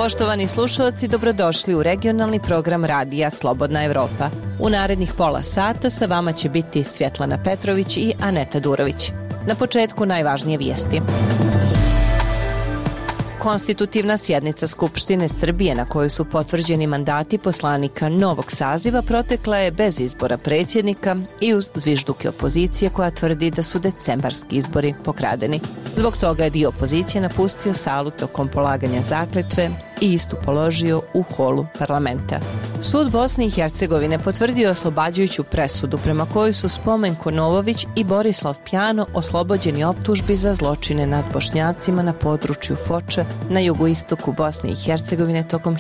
Poštovani slušalci, dobrodošli u regionalni program radija Slobodna Evropa. U narednih pola sata sa vama će biti Svjetlana Petrović i Aneta Durović. Na početku najvažnije vijesti. Konstitutivna sjednica Skupštine Srbije na kojoj su potvrđeni mandati poslanika novog saziva protekla je bez izbora predsjednika i uz zvižduke opozicije koja tvrdi da su decembarski izbori pokradeni. Zbog toga je dio opozicije napustio salu tokom polaganja zakletve i istu položio u holu parlamenta. Sud Bosne i Hercegovine potvrdio oslobađajuću presudu prema kojoj su Spomenko Novović i Borislav Pjano oslobođeni optužbi za zločine nad Bošnjacima na području Foče na jugoistoku Bosne i Hercegovine tokom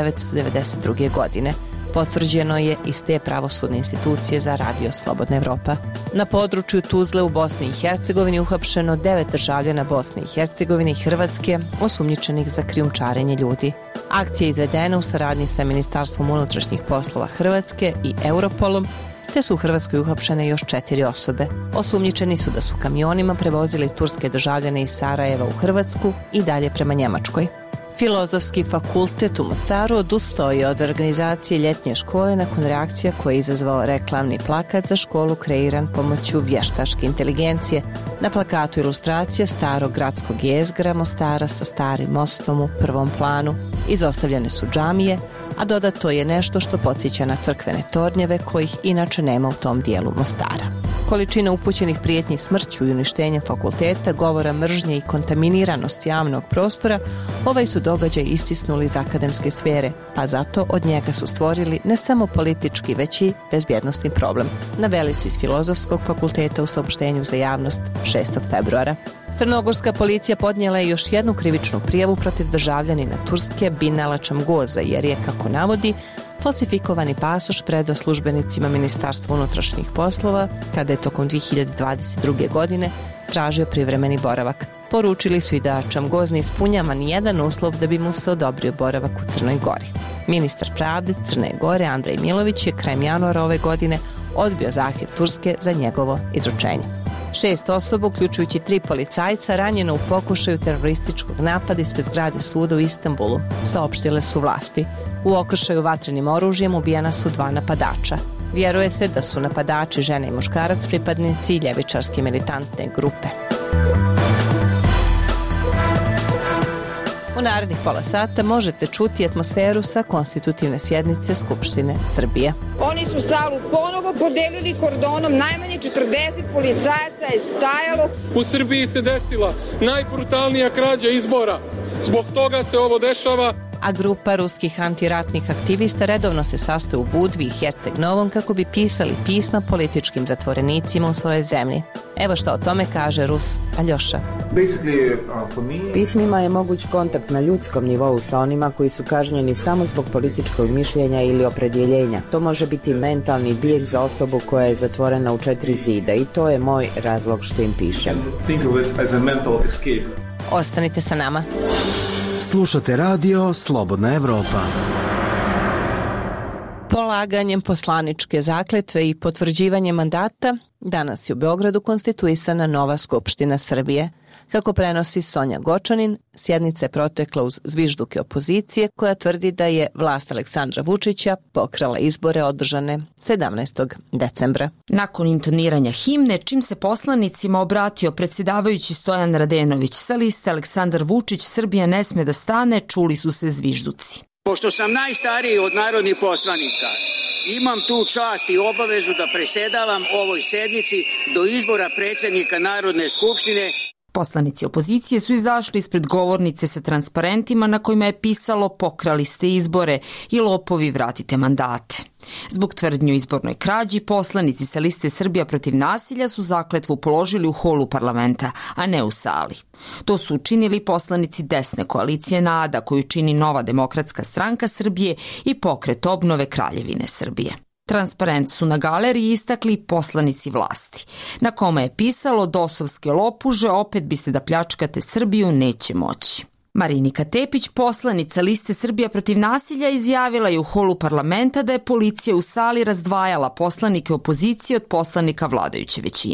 1992. godine. Potvrđeno je iz te pravosudne institucije za radio Slobodna Evropa. Na području Tuzle u Bosni i Hercegovini uhapšeno 9 državljana Bosne i Hercegovine i Hrvatske osumnjičenih za krijumčarenje ljudi. Akcija je izvedena u saradnji sa Ministarstvom unutrašnjih poslova Hrvatske i Europolom, te su u Hrvatskoj uhapšene još 4 osobe. Osumnjičeni su da su kamionima prevozili turske državljane iz Sarajeva u Hrvatsku i dalje prema Njemačkoj. Filozofski fakultet u Mostaru odustao je od organizacije ljetnje škole nakon reakcija koje je izazvao reklamni plakat za školu kreiran pomoću vještačke inteligencije. Na plakatu ilustracija starog gradskog jezgra Mostara sa starim mostom u prvom planu. Izostavljene su džamije, a dodato je nešto što podsjeća na crkvene tornjeve kojih inače nema u tom dijelu Mostara. Količina upućenih prijetnji smrću i uništenjem fakulteta, govora mržnje i kontaminiranost javnog prostora, ovaj su događaj istisnuli iz akademske sfere, pa zato od njega su stvorili ne samo politički, već i bezbjednosni problem. Naveli su iz Filozofskog fakulteta u saopštenju za javnost 6. februara. Crnogorska policija podnijela je još jednu krivičnu prijavu protiv državljanina Turske Binala Čamgoza jer je, kako navodi, falsifikovani pasoš predao službenicima Ministarstva unutrašnjih poslova kada je tokom 2022. godine tražio privremeni boravak. Poručili su i da Čamgoz ne ispunjava nijedan uslov da bi mu se odobrio boravak u Crnoj Gori. Ministar pravde Crne Gore Andrej Milović je krajem januara ove godine odbio zahtjev Turske za njegovo izručenje. 6 osoba, uključujući 3 policajca, ranjeno u pokušaju terorističkog napada ispred zgrade suda u Istanbulu, saopštile su vlasti. U okršaju vatrenim oružjem ubijena su 2 napadača. Vjeruje se da su napadači žena i muškarac pripadnici ljevičarske militantne grupe. U narednih pola sata možete čuti atmosferu sa konstitutivne sjednice Skupštine Srbije. Oni su salu ponovo podelili kordonom, najmanje 40 policajaca je stajalo. U Srbiji se desila najbrutalnija krađa izbora. Zbog toga se ovo dešava. A grupa ruskih antiratnih aktivista redovno se sastaje u Budvi i Herceg Novom kako bi pisali pisma političkim zatvorenicima u svojoj zemlji. Evo što o tome kaže Rus Aljoša. Pismima je moguć kontakt na ljudskom nivou sa onima koji su kažnjeni samo zbog političkog mišljenja ili opredjeljenja. To može biti mentalni bijeg za osobu koja je zatvorena u 4 zida i to je moj razlog što im pišem. Ostanite sa nama. Slušate radio Slobodna Evropa. Polaganjem poslaničke zakletve i potvrđivanjem mandata danas je u Beogradu konstituisana nova Skupština Srbije. Kako prenosi Sonja Gočanin, sjednica je protekla uz zvižduke opozicije koja tvrdi da je vlast Aleksandra Vučića pokrala izbore održane 17. decembra. Nakon intoniranja himne, čim se poslanicima obratio predsjedavajući Stojan Radenović sa liste Aleksandar Vučić, Srbija ne sme da stane, čuli su se zvižduci. Pošto sam najstariji od narodnih poslanika, imam tu čast i obavezu da presedavam ovoj sednici do izbora predsjednika Narodne skupštine. Poslanici opozicije su izašli ispred govornice sa transparentima na kojima je pisalo "Pokrali ste izbore" i "Lopovi, vratite mandate". Zbog tvrdnje o izbornoj krađi, poslanici sa liste Srbija protiv nasilja su zakletvu položili u holu parlamenta, a ne u sali. To su učinili poslanici desne koalicije NADA, koju čini Nova demokratska stranka Srbije i Pokret obnove Kraljevine Srbije. Transparent su na galeriji istakli poslanici vlasti, na kome je pisalo "Dosovske lopuže, opet biste da pljačkate Srbiju, neće moći". Marinika Tepić, poslanica liste Srbija protiv nasilja, izjavila je u holu parlamenta da je policija u sali razdvajala poslanike opozicije od poslanika vladajuće većine.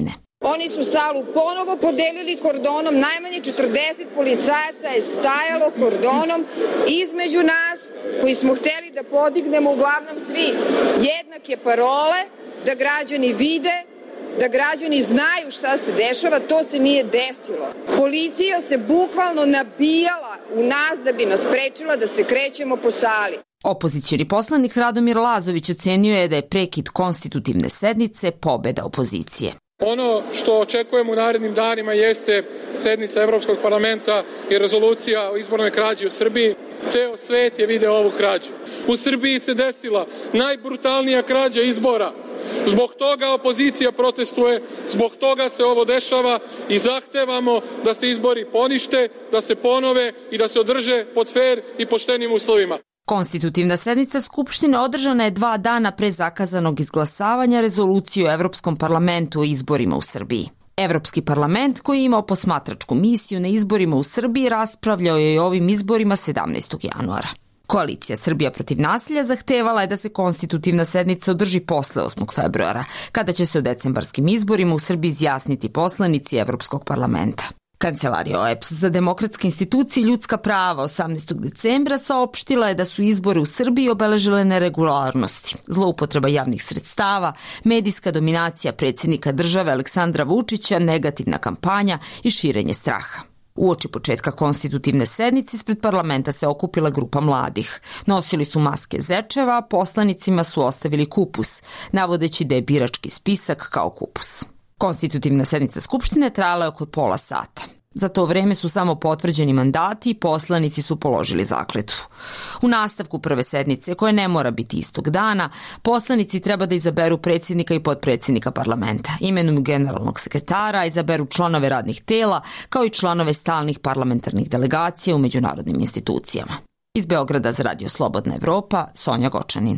Oni su salu ponovo podelili kordonom, najmanje 40 policajaca je stajalo kordonom između nas koji smo hteli da podignemo uglavnom svi jednake parole, da građani vide, da građani znaju šta se dešava, to se nije desilo. Policija se bukvalno nabijala u nas da bi nas sprečila da se krećemo po sali. Opozicioni poslanik Radomir Lazović ocenio je da je prekid konstitutivne sednice pobeda opozicije. Ono što očekujemo u narednim danima jeste sednica Evropskog parlamenta i rezolucija o izbornoj krađi u Srbiji. Ceo svet je video ovu krađu. U Srbiji se desila najbrutalnija krađa izbora. Zbog toga opozicija protestuje, zbog toga se ovo dešava i zahtevamo da se izbori ponište, da se ponove i da se održe pod fer i poštenim uslovima. Konstitutivna sednica Skupštine održana je 2 dana pre zakazanog izglasavanja rezolucije o Evropskom parlamentu o izborima u Srbiji. Evropski parlament, koji je imao posmatračku misiju na izborima u Srbiji, raspravljao je o ovim izborima 17. januara. Koalicija Srbija protiv nasilja zahtevala je da se konstitutivna sednica održi posle 8. februara, kada će se o decembarskim izborima u Srbiji izjasniti poslanici Evropskog parlamenta. Kancelarija OEBS za demokratske institucije i ljudska prava 18. decembra saopštila je da su izbore u Srbiji obeležile neregularnosti, zloupotreba javnih sredstava, medijska dominacija predsjednika države Aleksandra Vučića, negativna kampanja i širenje straha. Uoči početka konstitutivne sednice ispred parlamenta se okupila grupa mladih. Nosili su maske zečeva, a poslanicima su ostavili kupus, navodeći da je birački spisak kao kupus. Konstitutivna sednica Skupštine trajala je oko pola sata. Za to vreme su samo potvrđeni mandati i poslanici su položili zakletvu. U nastavku prve sednice, koje ne mora biti istog dana, poslanici treba da izaberu predsjednika i potpredsjednika parlamenta, imenuju generalnog sekretara, izaberu članove radnih tela, kao i članove stalnih parlamentarnih delegacija u međunarodnim institucijama. Iz Beograda za Radio Slobodna Evropa, Sonja Gočanin.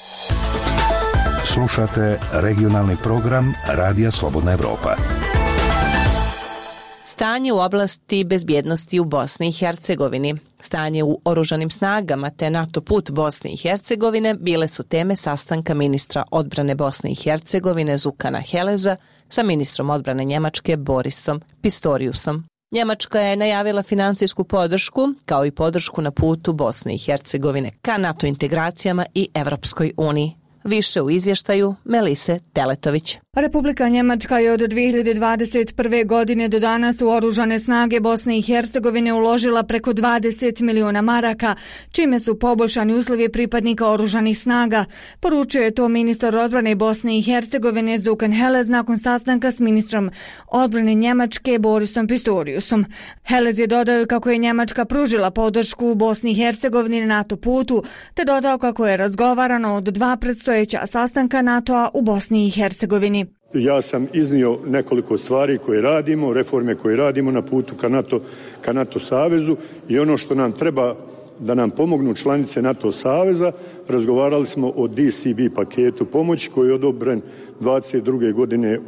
Slušate regionalni program Radija Slobodna Evropa. Stanje u oblasti bezbjednosti u Bosni i Hercegovini, stanje u oružanim snagama te NATO put Bosne i Hercegovine bile su teme sastanka ministra odbrane Bosne i Hercegovine Zukana Heleza sa ministrom odbrane Njemačke Borisom Pistoriusom. Njemačka je najavila financijsku podršku, kao i podršku na putu Bosne i Hercegovine ka NATO integracijama i Evropskoj uniji. Više u izvještaju Melise Teletović. Republika Njemačka je od 2021. godine do danas u oružane snage Bosne i Hercegovine uložila preko 20 miliona maraka, čime su poboljšani uslovi pripadnika oružanih snaga. Poručio je to ministar odbrane Bosne i Hercegovine Zukan Helez nakon sastanka s ministrom odbrane Njemačke Borisom Pistoriusom. Helez je dodao kako je Njemačka pružila podršku u Bosni i Hercegovini na NATO putu, te dodao kako je razgovarano od 2 predstojeća sastanka NATO-a u Bosni i Hercegovini. Ja sam iznio nekoliko stvari koje radimo, reforme koje radimo na putu ka NATO savezu i ono što nam treba da nam pomognu članice NATO saveza. Razgovarali smo o DCB paketu pomoći koji je odobren 22. godine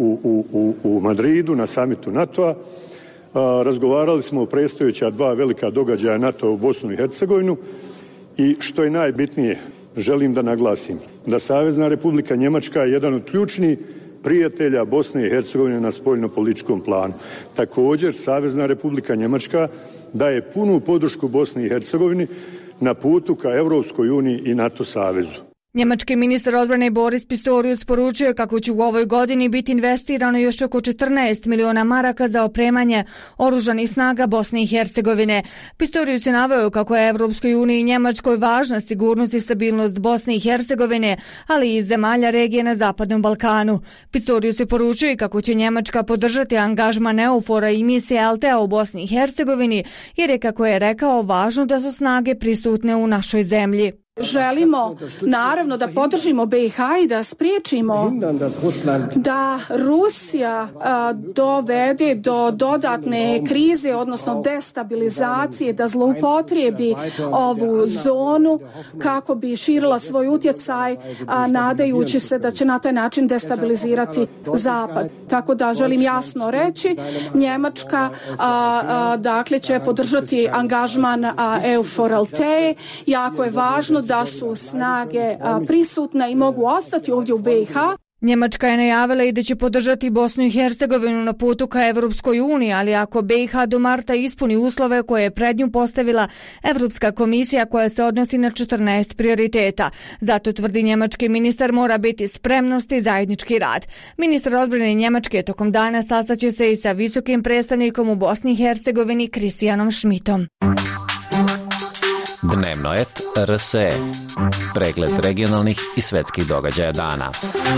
u Madridu na samitu NATO-a. Razgovarali smo o predstojeća 2 velika događaja NATO u Bosnu i Hercegovinu i što je najbitnije, želim da naglasim da Savezna Republika Njemačka je jedan od ključnih prijatelja Bosne i Hercegovine na spoljnopolitičkom planu. Također, Savezna Republika Njemačka daje punu podršku Bosni i Hercegovini na putu ka Evropskoj uniji i NATO savezu. Njemački ministar odbrane Boris Pistorius poručuje kako će u ovoj godini biti investirano još oko 14 miliona maraka za opremanje oružanih snaga Bosne i Hercegovine. Pistorius je naveo kako je Evropskoj uniji i Njemačkoj važna sigurnost i stabilnost Bosne i Hercegovine, ali i zemalja regije na Zapadnom Balkanu. Pistorius je poručio kako će Njemačka podržati angažman EUFOR-a i misije LTA u Bosni i Hercegovini, jer je, kako je rekao, važno da su snage prisutne u našoj zemlji. Želimo naravno da podržimo BiH i da spriječimo da Rusija dovede do dodatne krize, odnosno destabilizacije, da zloupotrijebi ovu zonu kako bi širila svoj utjecaj, nadajući se da će na taj način destabilizirati Zapad. Tako da želim jasno reći, Njemačka dakle će podržati angažman EUFOR-LT. Jako je važno da su snage prisutne i mogu ostati ovdje u BiH. Njemačka je najavila i da će podržati Bosnu i Hercegovinu na putu ka Evropskoj uniji, ali ako BiH do marta ispuni uslove koje je pred nju postavila Evropska komisija koja se odnosi na 14 prioriteta. Zato, tvrdi njemački ministar, mora biti spremnost i zajednički rad. Ministar odbrane Njemačke tokom dana sastaće se i sa visokim predstavnikom u Bosni i Hercegovini Kristijanom Šmitom. Dnevno et RSE. Pregled regionalnih i svetskih događaja dana.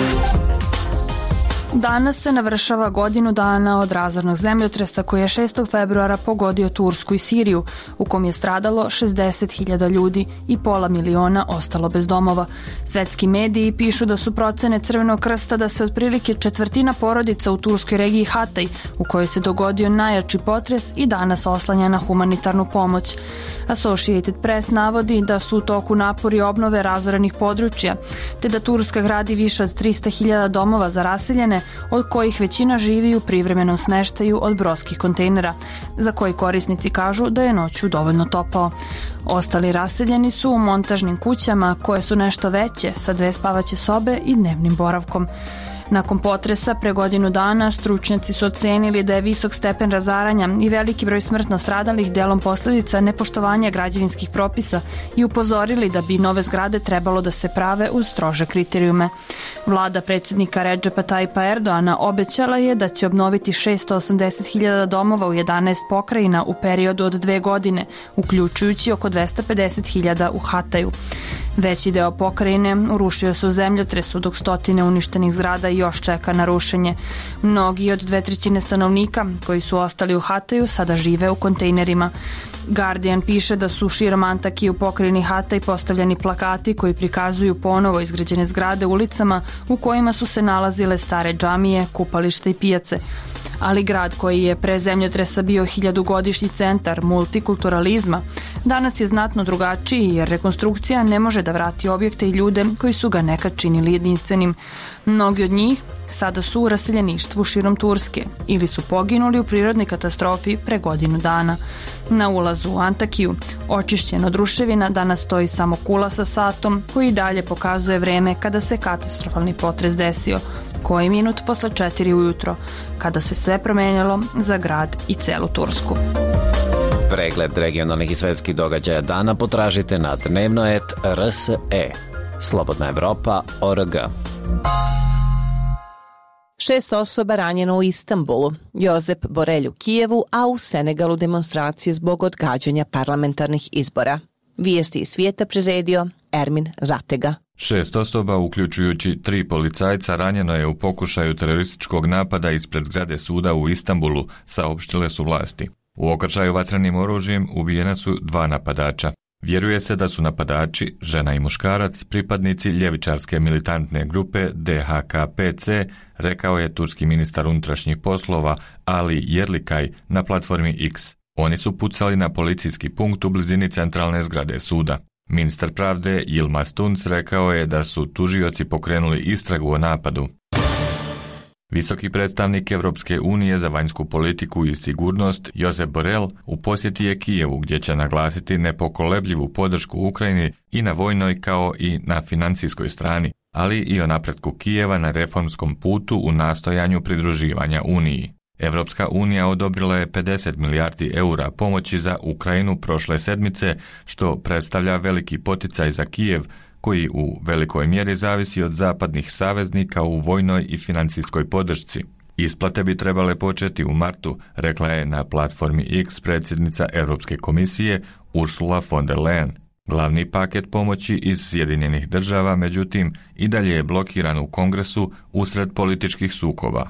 Danas se navršava godinu dana od razornog zemljotresa koji je 6. februara pogodio Tursku i Siriju, u kom je stradalo 60.000 ljudi i pola miliona ostalo bez domova. Svetski mediji pišu da su procene Crvenog krsta da se otprilike četvrtina porodica u turskoj regiji Hatay, u kojoj se dogodio najjači potres, i danas oslanja na humanitarnu pomoć. Associated Press navodi da su u toku napori obnove razorenih područja, te da Turska gradi više od 300.000 domova za raseljene, od kojih većina živi u privremenom smeštaju od brodskih kontejnera, za koji korisnici kažu da je noću dovoljno topao. Ostali raseljeni su u montažnim kućama koje su nešto veće, sa 2 spavaće sobe i dnevnim boravkom. Nakon potresa pre godinu dana stručnjaci su ocenili da je visok stepen razaranja i veliki broj smrtno stradalih delom posljedica nepoštovanja građevinskih propisa i upozorili da bi nove zgrade trebalo da se prave uz strože kriterijume. Vlada predsjednika Redžepa Tajpa Erdoana obećala je da će obnoviti 680.000 domova u 11 pokrajina u periodu od 2 godine, uključujući oko 250.000 u Hataju. Veći deo pokrajine urušio se u zemljotresu, dok stotine uništenih zgrada još čeka na rušenje. Mnogi od 2/3 stanovnika koji su ostali u Hataju sada žive u kontejnerima. Guardian piše da su širom Antakije u pokrajini Hatay postavljeni plakati koji prikazuju ponovo izgrađene zgrade ulicama u kojima su se nalazile stare džamije, kupališta i pijace. Ali grad koji je pre zemljotresa bio 1000-godišnji centar multikulturalizma, danas je znatno drugačiji jer rekonstrukcija ne može da vrati objekte i ljude koji su ga nekad činili jedinstvenim. Mnogi od njih sada su u raseljeništvu širom Turske ili su poginuli u prirodnoj katastrofi pre godinu dana. Na ulazu u Antakiju, očišćen od ruševina, danas stoji samo kula sa satom koji dalje pokazuje vreme kada se katastrofalni potres desio, koji minut posle 4 ujutro, kada se sve promenilo za grad i celu Tursku. Pregled regionalnih i svetskih događaja dana potražite na dnevno et RSE. Slobodna Evropa.org. 6 osoba ranjeno u Istanbulu, Josep Borelj u Kijevu, a u Senegalu demonstracije zbog odgađanja parlamentarnih izbora. Vijesti iz svijeta priredio Ermin Zatega. 6 osoba, uključujući 3 policajca, ranjeno je u pokušaju terorističkog napada ispred zgrade suda u Istanbulu, saopštile su vlasti. U okršaju vatrenim oružjem ubijena su 2 napadača. Vjeruje se da su napadači, žena i muškarac, pripadnici ljevičarske militantne grupe DHKPC, rekao je turski ministar unutrašnjih poslova Ali Yerlikay na platformi X. Oni su pucali na policijski punkt u blizini centralne zgrade suda. Ministar pravde Yilmaz Tunç rekao je da su tužioci pokrenuli istragu o napadu. Visoki predstavnik Evropske unije za vanjsku politiku i sigurnost Josep Borrell u posjeti je Kijevu, gdje će naglasiti nepokolebljivu podršku Ukrajini i na vojnoj kao i na financijskoj strani, ali i o napretku Kijeva na reformskom putu u nastojanju pridruživanja Uniji. Evropska unija odobrila je 50 milijardi eura pomoći za Ukrajinu prošle sedmice, što predstavlja veliki poticaj za Kijev, koji u velikoj mjeri zavisi od zapadnih saveznika u vojnoj i financijskoj podršci. Isplate bi trebale početi u martu, rekla je na platformi X predsjednica Europske komisije Ursula von der Leyen. Glavni paket pomoći iz Sjedinjenih država, međutim, i dalje je blokiran u Kongresu usred političkih sukoba.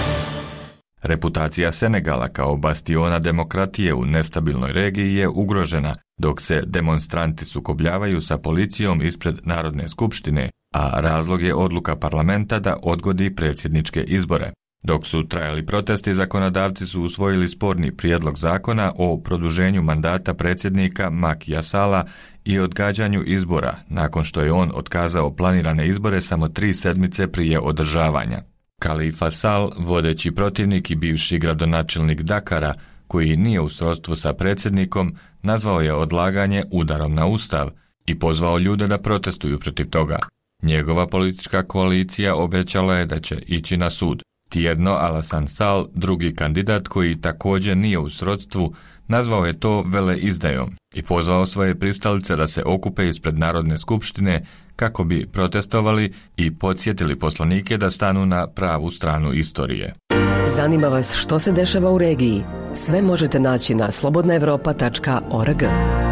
Reputacija Senegala kao bastiona demokratije u nestabilnoj regiji je ugrožena, dok se demonstranti sukobljavaju sa policijom ispred Narodne skupštine, a razlog je odluka parlamenta da odgodi predsjedničke izbore. Dok su trajali protesti, zakonodavci su usvojili sporni prijedlog zakona o produženju mandata predsjednika Makija Sala i odgađanju izbora, nakon što je on otkazao planirane izbore samo 3 sedmice prije održavanja. Khalifa Sall, vodeći protivnik i bivši gradonačelnik Dakara, koji nije u srodstvu sa predsjednikom, nazvao je odlaganje udarom na ustav i pozvao ljude da protestuju protiv toga. Njegova politička koalicija obećala je da će ići na sud. Tjedno Alasan Sal, drugi kandidat koji također nije u srodstvu, nazvao je to veleizdajom i pozvao svoje pristalice da se okupe ispred Narodne skupštine kako bi protestovali i podsjetili poslanike da stanu na pravu stranu istorije. Zanima vas što se dešava u regiji? Sve možete naći na slobodnaevropa.org.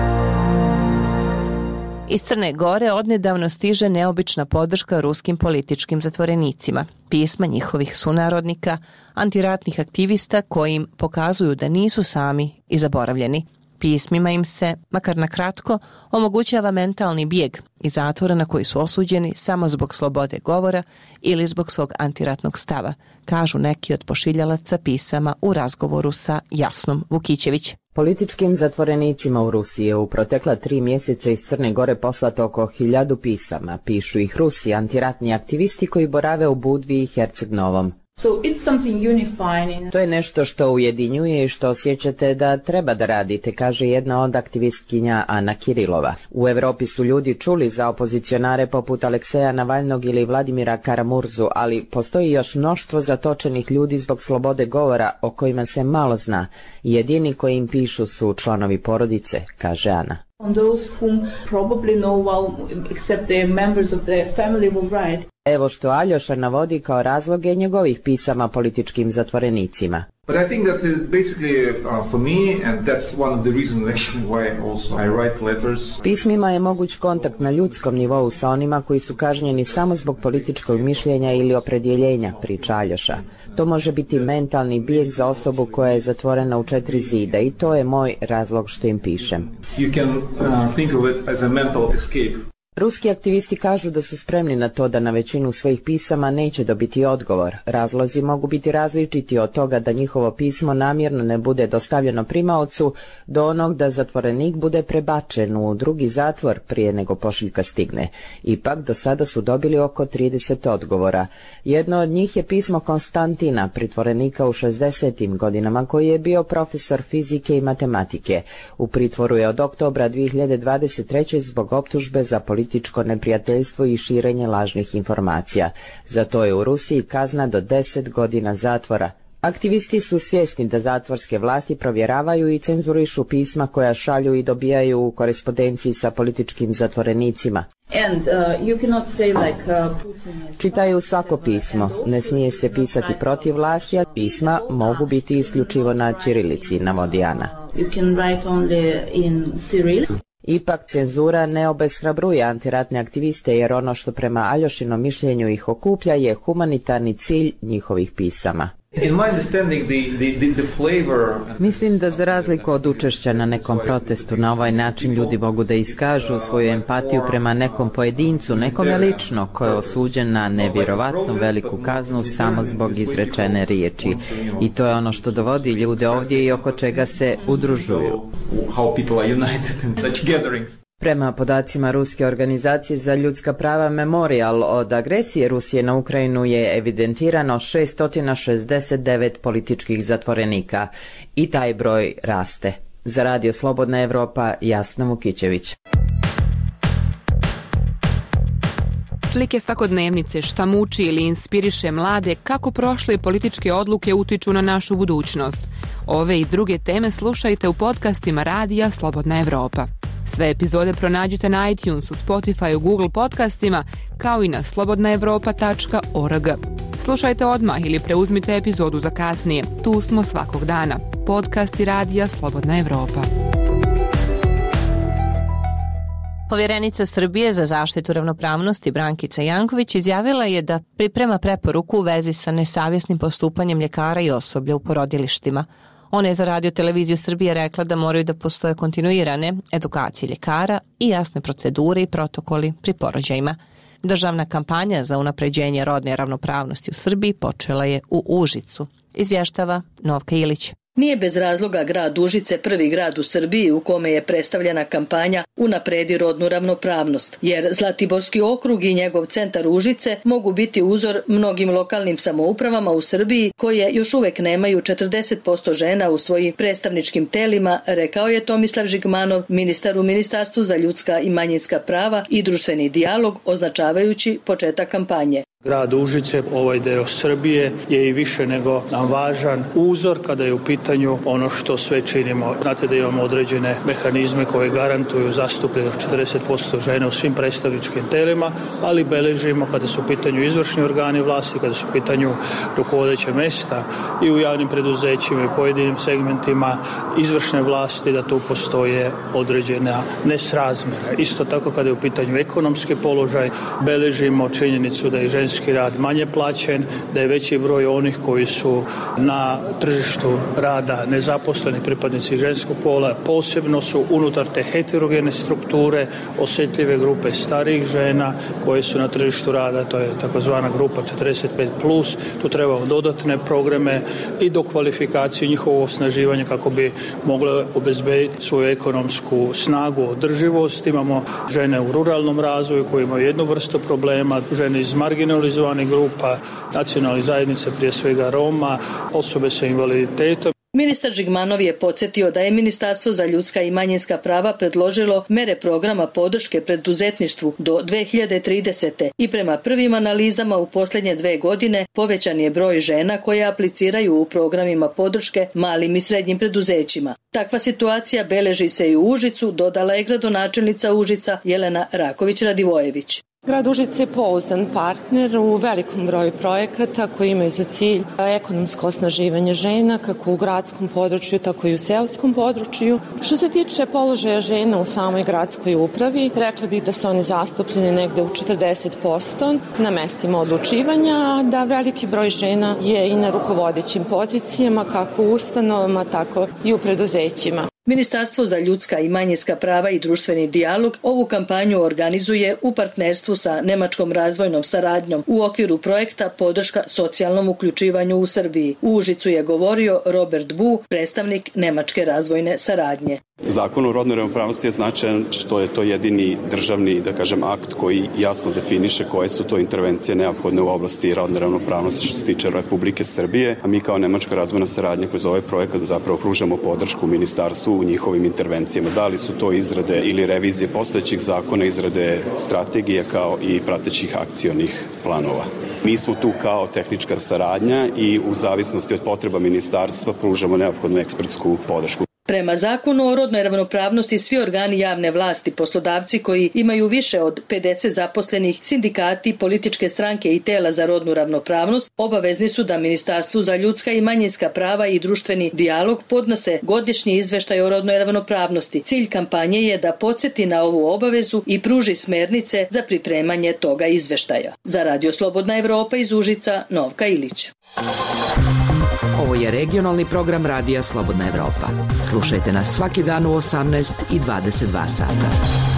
Iz Crne Gore odnedavno stiže neobična podrška ruskim političkim zatvorenicima, pisma njihovih sunarodnika, antiratnih aktivista koji im pokazuju da nisu sami i zaboravljeni. Pismima im se, makar na kratko, omogućava mentalni bijeg iz zatvora na koji su osuđeni samo zbog slobode govora ili zbog svog antiratnog stava, kažu neki od pošiljalaca pisama u razgovoru sa Jasnom Vukićević. Političkim zatvorenicima u Rusiji je u protekla 3 mjeseca iz Crne Gore poslato oko 1000 pisama. Pišu ih Rusi, antiratni aktivisti koji borave u Budvi i Herceg Novom. To je nešto što ujedinjuje i što osjećate da treba da radite, kaže jedna od aktivistkinja Ana Kirilova. U Europi su ljudi čuli za opozicionare poput Alekseja Navalnog ili Vladimira Karamurzu, ali postoji još mnoštvo zatočenih ljudi zbog slobode govora o kojima se malo zna. Jedini koji im pišu su članovi porodice, kaže Ana. Evo što Aljoša navodi kao razloge njegovih pisama političkim zatvorenicima. But I think that basically for me, and that's one of the reasons actually why also I write letters. Pismima je moguć kontakt na ljudskom nivou sa onima koji su kažnjeni samo zbog političkog mišljenja ili opredjeljenja, priča Aljoša. To može biti mentalni bijeg za osobu koja je zatvorena u 4 zida i to je moj razlog što im pišem. You can think of it as a mental escape. Ruski aktivisti kažu da su spremni na to da na većinu svojih pisama neće dobiti odgovor. Razlozi mogu biti različiti od toga da njihovo pismo namjerno ne bude dostavljeno primaocu do onog da zatvorenik bude prebačen u drugi zatvor prije nego pošiljka stigne. Ipak do sada su dobili oko 30 odgovora. Jedno od njih je pismo Konstantina, pritvorenika u 60. godinama koji je bio profesor fizike i matematike. U pritvoru je od oktobra 2023. zbog optužbe za političko neprijateljstvo i širenje lažnih informacija. Za to je u Rusiji kazna do 10 godina zatvora. Aktivisti su svjesni da zatvorske vlasti provjeravaju i cenzurišu pisma koja šalju i dobijaju u korespondenciji sa političkim zatvorenicima. Čitaju svako pismo. Ne smije se pisati protiv vlasti, a pisma mogu biti isključivo na ćirilici, navodi Ana. Ipak cenzura ne obeshrabruje antiratne aktiviste jer ono što prema Aljošinom mišljenju ih okuplja je humanitarni cilj njihovih pisama. Mislim da za razliku od učešća na nekom protestu na ovaj način ljudi mogu da iskažu svoju empatiju prema nekom pojedincu, nekome lično ko je osuđen na nevjerovatno veliku kaznu samo zbog izrečene riječi. I to je ono što dovodi ljude ovdje i oko čega se udružuju. Prema podacima Ruske organizacije za ljudska prava Memorial, od agresije Rusije na Ukrajinu je evidentirano 669 političkih zatvorenika i taj broj raste. Za Radio Slobodna Evropa, Jasna Vukićević. Slike svakodnevnice, šta muči ili inspiriše mlade, kako prošle političke odluke utiču na našu budućnost. Ove i druge teme slušajte u podcastima Radija Slobodna Evropa. Sve epizode pronađite na iTunesu, Spotifyu, Google podcastima, kao i na slobodnaevropa.org. Slušajte odmah ili preuzmite epizodu za kasnije. Tu smo svakog dana. Podcasti Radija Slobodna Evropa. Povjerenica Srbije za zaštitu ravnopravnosti Brankica Janković izjavila je da priprema preporuku u vezi sa nesavjesnim postupanjem ljekara i osoblja u porodilištima. Ona je za Radio Televiziju Srbije rekla da moraju da postoje kontinuirane edukacije ljekara i jasne procedure i protokoli pri porođajima. Državna kampanja za unapređenje rodne ravnopravnosti u Srbiji počela je u Užicu, izvještava Novka Ilić. Nije bez razloga grad Užice prvi grad u Srbiji u kome je predstavljena kampanja Unapredi rodnu ravnopravnost, jer Zlatiborski okrug i njegov centar Užice mogu biti uzor mnogim lokalnim samoupravama u Srbiji koje još uvek nemaju 40% žena u svojim predstavničkim telima, rekao je Tomislav Žigmanov, ministar u Ministarstvu za ljudska i manjinska prava i društveni dijalog, označavajući početak kampanje. Grad Užice, ovaj deo Srbije, je i više nego nam važan uzor kada je u pitanju ono što sve činimo. Znate da imamo određene mehanizme koje garantuju zastupljenost 40% žena u svim predstavničkim telima, ali beležimo kada su u pitanju izvršni organi vlasti, kada su u pitanju rukovodeća mesta i u javnim preduzećima i pojedinim segmentima izvršne vlasti, da tu postoje određena nesrazmjera. Isto tako kada je u pitanju ekonomski položaj, beležimo činjenicu da je ženski rad manje plaćen, da je veći broj onih koji su na tržištu rada nezaposleni pripadnici ženskog pola, posebno su unutar te heterogene strukture osjetljive grupe starijih žena koje su na tržištu rada, to je takozvana grupa 45+, tu trebamo dodatne programe i dokvalifikaciju njihovog osnaživanja kako bi mogle obezbediti svoju ekonomsku snagu, održivost. Imamo žene u ruralnom razvoju koji imaju jednu vrstu problema, žene iz marginalizovanih grupa, nacionalnih zajednica, prije svega Roma, osobe sa invaliditetom. Ministar Žigmanov je podsjetio da je Ministarstvo za ljudska i manjinska prava predložilo mere programa podrške preduzetništvu do 2030. i prema prvim analizama u posljednje 2 godine povećan je broj žena koje apliciraju u programima podrške malim i srednjim preduzećima. Takva situacija beleži se i u Užicu, dodala je gradonačelnica Užica Jelena Raković-Radivojević. Grad Užice je pouzdan partner u velikom broju projekata koji imaju za cilj ekonomsko osnaživanje žena kako u gradskom području, tako i u seoskom području. Što se tiče položaja žena u samoj gradskoj upravi, rekla bih da su oni zastupljeni negde u 40% na mestima odlučivanja, a da veliki broj žena je i na rukovodećim pozicijama kako u ustanovama, tako i u preduzećima. Ministarstvo za ljudska i manjinska prava i društveni dijalog ovu kampanju organizuje u partnerstvu sa Nemačkom razvojnom saradnjom u okviru projekta Podrška socijalnom uključivanju u Srbiji. U Užicu je govorio Robert Bu, predstavnik Nemačke razvojne saradnje. Zakon o rodnoj ravnopravnosti je značajan što je to jedini državni, da kažem, akt koji jasno definiše koje su to intervencije neophodne u oblasti rodne ravnopravnosti što se tiče Republike Srbije, a mi kao Nemačka razvojna saradnja kroz ovaj projekat zapravo pružamo podršku ministarstvu u njihovim intervencijama. Da li su to izrade ili revizije postojećih zakona, izrade strategije kao i pratećih akcionih planova. Mi smo tu kao tehnička saradnja i u zavisnosti od potreba ministarstva pružamo neophodnu ekspertsku podršku. Prema zakonu o rodnoj ravnopravnosti svi organi javne vlasti, poslodavci koji imaju više od 50 zaposlenih, sindikati, političke stranke i tela za rodnu ravnopravnost obavezni su da Ministarstvu za ljudska i manjinska prava i društveni dijalog podnose godišnji izveštaj o rodnoj ravnopravnosti. Cilj kampanje je da podsjeti na ovu obavezu i pruži smernice za pripremanje toga izveštaja. Za Radio Slobodna Evropa iz Užica, Novka Ilić. Ovo je regionalni program Radija Slobodna Evropa. Slušajte nas svaki dan u 18 i 22 sata.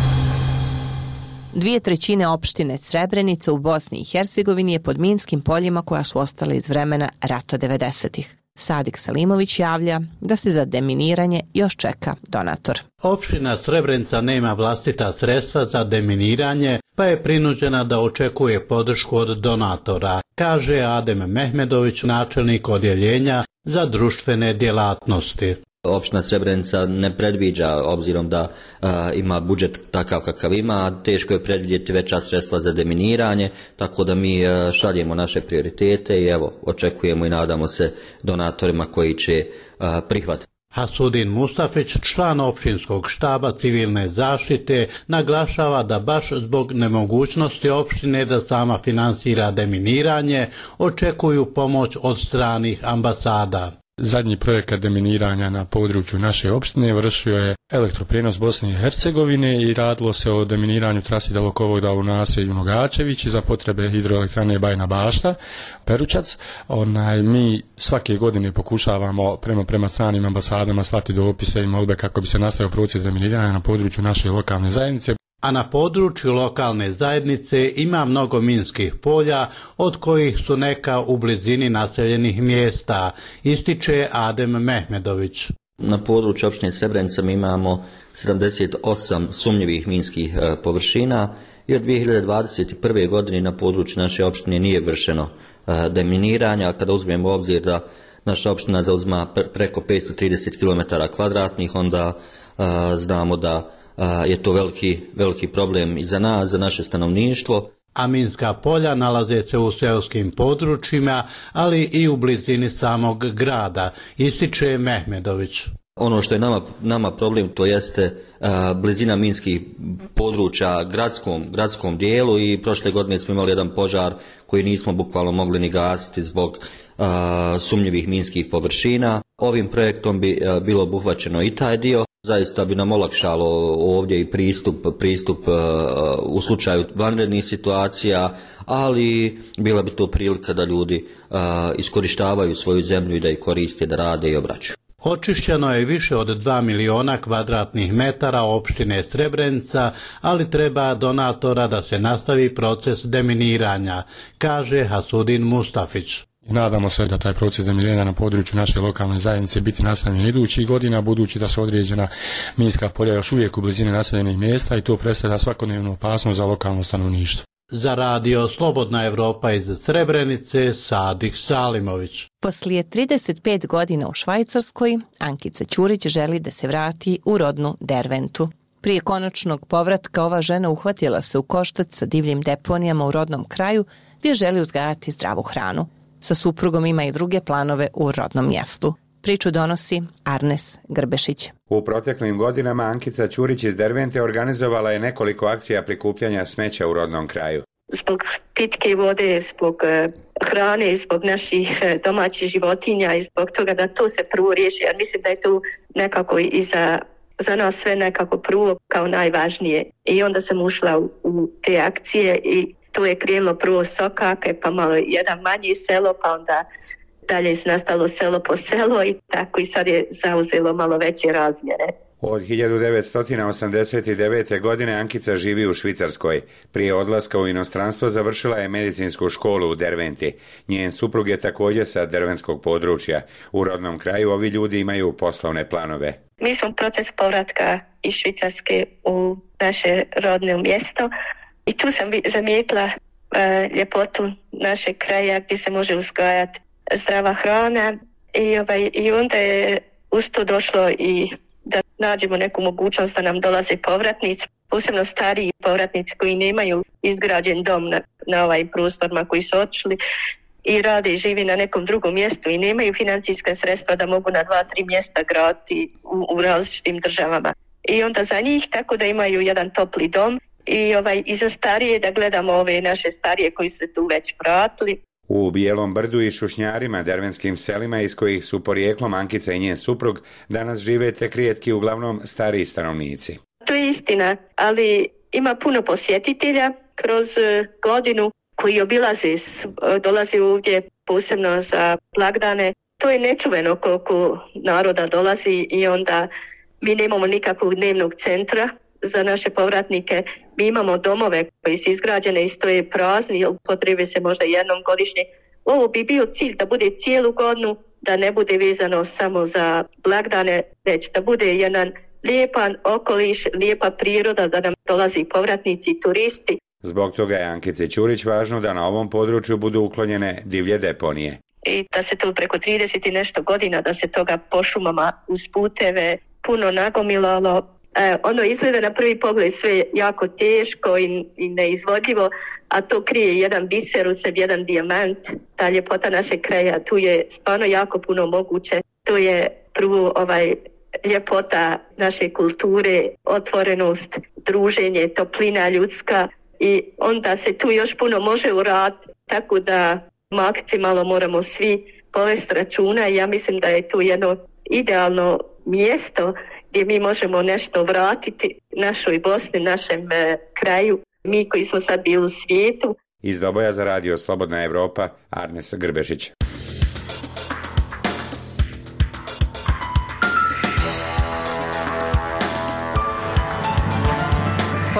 2/3 opštine Srebrenica u Bosni i Hercegovini je pod minskim poljima koja su ostale iz vremena rata 90-ih. Sadik Salimović javlja da se za deminiranje još čeka donator. Opština Srebrenica nema vlastita sredstva za deminiranje, pa je prinuđena da očekuje podršku od donatora, kaže Adem Mehmedović, načelnik odjeljenja za društvene djelatnosti. Opština Srebrenica ne predviđa, obzirom da ima budžet takav kakav ima, teško je predvidjeti veća sredstva za deminiranje, tako da mi šaljemo naše prioritete i evo, očekujemo i nadamo se donatorima koji će prihvatiti. Hasudin Mustafić, član općinskog štaba civilne zaštite, naglašava da baš zbog nemogućnosti opštine da sama finansira deminiranje, očekuju pomoć od stranih ambasada. Zadnji projekat deminiranja na području naše opštine vršio je Elektroprijenos Bosne i Hercegovine i radilo se o deminiranju trasi dalekovoda u naselju Nogačević za potrebe hidroelektrane Bajna Bašta, Peručac. Mi svake godine pokušavamo prema stranim ambasadama slati dopise i molbe kako bi se nastavio proces deminiranja na području naše lokalne zajednice. a na području lokalne zajednice ima mnogo minskih polja, od kojih su neka u blizini naseljenih mjesta, ističe Adem Mehmedović. Na području opštine Srebrenica mi imamo 78 sumnjivih minskih površina i od 2021. godine na području naše opštine nije vršeno deminiranja. Kada uzmemo u obzir da naša opština zauzima preko 530 km2, onda znamo da je to veliki problem i za nas, za naše stanovništvo. A minska polja nalaze se u seoskim područjima, ali i u blizini samog grada, ističe Mehmedović. Ono što je nama problem, to jeste blizina minskih područja gradskom dijelu, i prošle godine smo imali jedan požar koji nismo bukvalno mogli ni gasiti zbog sumnjivih minskih površina. Ovim projektom bi bilo obuhvaćeno i taj dio. Zaista bi nam olakšalo ovdje i pristup u slučaju vanrednih situacija, ali bila bi to prilika da ljudi iskorištavaju svoju zemlju i da ih koriste, da rade i obraćaju. Očišćeno je više od 2 miliona kvadratnih metara opštine Srebrenica, ali treba donatora da se nastavi proces deminiranja, kaže Hasudin Mustafić. Nadamo se da taj proces deminiranja na području naše lokalne zajednice biti nastavljen idućih godina, budući da su određena minska polja još uvijek u blizini naseljenih mjesta i to predstavlja svakodnevnu opasnost za lokalno stanovništvo. Za radio Slobodna Evropa iz Srebrenice, Sadik Salimović. Poslije 35 godina u Švajcarskoj, Ankica Ćurić želi da se vrati u rodnu Derventu. Prije konačnog povratka ova žena uhvatila se u koštac sa divljim deponijama u rodnom kraju gdje želi uzgajati zdravu hranu. Sa suprugom ima i druge planove u rodnom mjestu. Priču donosi Arnes Grbešić. U proteklim godinama Ankica Ćurić iz Dervente organizovala je nekoliko akcija prikupljanja smeća u rodnom kraju. Zbog pitke vode, zbog hrane, zbog naših domaćih životinja i zbog toga da to se prvo riješi. Ja mislim da je to nekako i za nas sve nekako prvo kao najvažnije. I onda sam ušla u te akcije i to je krenulo prvo Sokake, pa malo jedan manji selo, pa onda dalje je nastalo selo po selo i tako i sad je zauzelo malo veće razmjere. Od 1989. godine Ankica živi u Švicarskoj. Prije odlaska u inostranstvo završila je medicinsku školu u Derventi. Njen suprug je također sa dervenskog područja. U rodnom kraju ovi ljudi imaju poslovne planove. Mi smo u procesu povratka iz Švicarske u naše rodno mjesto i tu sam zamijetila ljepotu našeg kraja gdje se može uzgajati zdrava hrana i onda je uz to došlo i da nađemo neku mogućnost da nam dolaze povratnici, posebno stariji povratnici koji nemaju izgrađen dom na prostorima koji su otišli i rade i živi na nekom drugom mjestu i nemaju financijska sredstva da mogu na 2-3 mjesta graditi u različitim državama. I onda za njih tako da imaju jedan topli dom i za starije da gledamo ove naše starije koji su tu već vratili. U Bijelom brdu i Šušnjarima, dervenskim selima iz kojih su porijeklom Ankica i njen suprug, danas žive tek rijetki, uglavnom stariji stanovnici. To je istina, ali ima puno posjetitelja kroz godinu koji dolaze ovdje posebno za blagdane. To je nečuveno koliko naroda dolazi i onda mi nemamo nikakvog dnevnog centra za naše povratnike. Mi imamo domove koji su izgrađene i stoje prazni, upotrebe se možda jednom godišnje. Ovo bi bio cilj da bude cijelu godinu, da ne bude vezano samo za blagdane, već da bude jedan lijepan okoliš, lijepa priroda, da nam dolazi povratnici i turisti. Zbog toga je Ankici Ćurić važno da na ovom području budu uklonjene divlje deponije. I da se to preko 30 i nešto godina, da se toga po šumama uz puteve puno nagomilalo. Ono izgleda na prvi pogled sve jako teško i neizvodljivo, a to krije jedan biser u sebi, jedan dijamant. Ta ljepota našeg kraja, tu je stvarno jako puno moguće. To je prvo ljepota naše kulture, otvorenost, druženje, toplina ljudska i onda se tu još puno može uraditi, tako da maksimalno moramo svi povesti računa i ja mislim da je tu jedno idealno mjesto gdje mi možemo nešto vratiti našoj Bosni, našem kraju, mi koji smo sad bili u svijetu. Iz Doboja za radio Slobodna Evropa, Arnes Grbešić.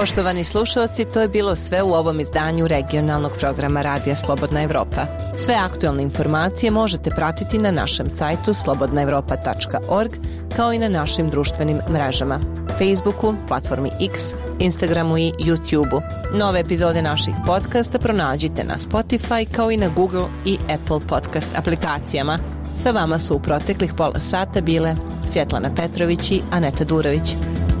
Poštovani slušalci, to je bilo sve u ovom izdanju regionalnog programa Radija Slobodna Evropa. Sve aktualne informacije možete pratiti na našem sajtu slobodnaevropa.org, kao i na našim društvenim mrežama, Facebooku, platformi X, Instagramu i YouTubeu. Nove epizode naših podcasta pronađite na Spotify, kao i na Google i Apple podcast aplikacijama. Sa vama su u proteklih pola sata bile Svjetlana Petrović i Aneta Durović.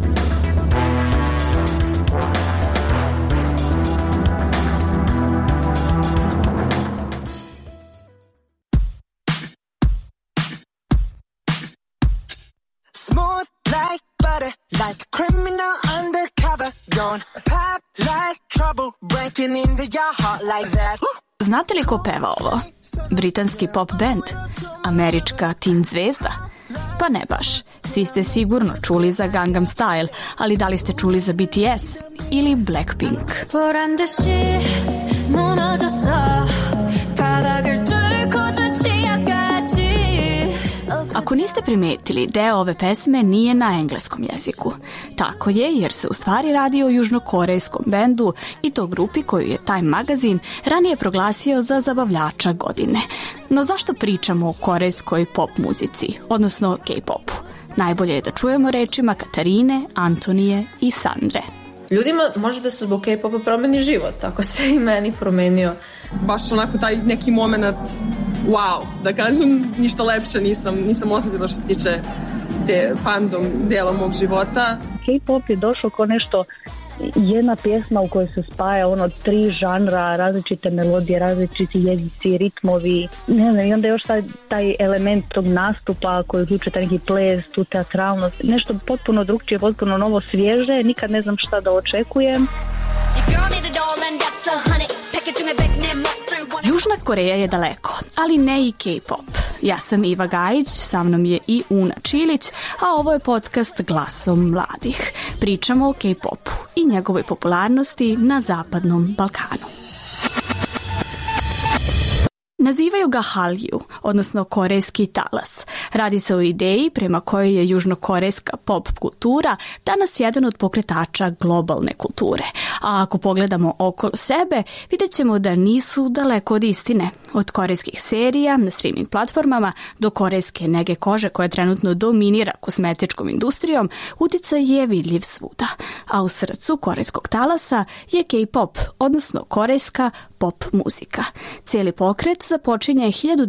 Like a criminal undercover, don't pop like trouble, breaking into your heart like that. Znate li ko peva ovo? Britanski pop band? Američka teen zvezda? Pa ne baš. Svi ste sigurno čuli za Gangnam Style, ali da li ste čuli za BTS ili Blackpink? Ako niste primetili, deo ove pesme nije na engleskom jeziku. Tako je, jer se u stvari radi o južnokorejskom bendu i to grupi koju je Time magazin ranije proglasio za zabavljača godine. No zašto pričamo o korejskoj pop muzici, odnosno K-popu? Najbolje je da čujemo rečima Katarine, Antonije i Sandre. Ljudima može da se zbog K-popa promeni život, tako se i meni promenio. Baš onako taj neki moment, wow, da kažem, ništa lepše nisam osjetila što se tiče te fandom dela mog života. K-pop je došao kao nešto, jedna pjesma u kojoj se spaja 3 žanra, različite melodije, različiti jezici, ritmovi, ne znam, i onda još taj element tog nastupa koji uključuje taj neki ples, tu teatralnost, nešto potpuno drugčije, potpuno novo, svježe, nikad ne znam šta da očekujem. Južna Koreja je daleko, ali ne i K-pop. Ja sam Iva Gajić, sa mnom je i Una Čilić, a ovo je podcast Glasom mladih. Pričamo o K-popu i njegovoj popularnosti na Zapadnom Balkanu. Nazivaju ga Hallyu, odnosno korejski talas. Radi se o ideji prema kojoj je južnokorejska pop kultura danas jedan od pokretača globalne kulture. A ako pogledamo okolo sebe, vidjet ćemo da nisu daleko od istine. Od korejskih serija na streaming platformama do korejske nege kože koja trenutno dominira kozmetičkom industrijom, uticaj je vidljiv svuda. A u srcu korejskog talasa je K-pop, odnosno korejska pop muzika. Cijeli pokret započinje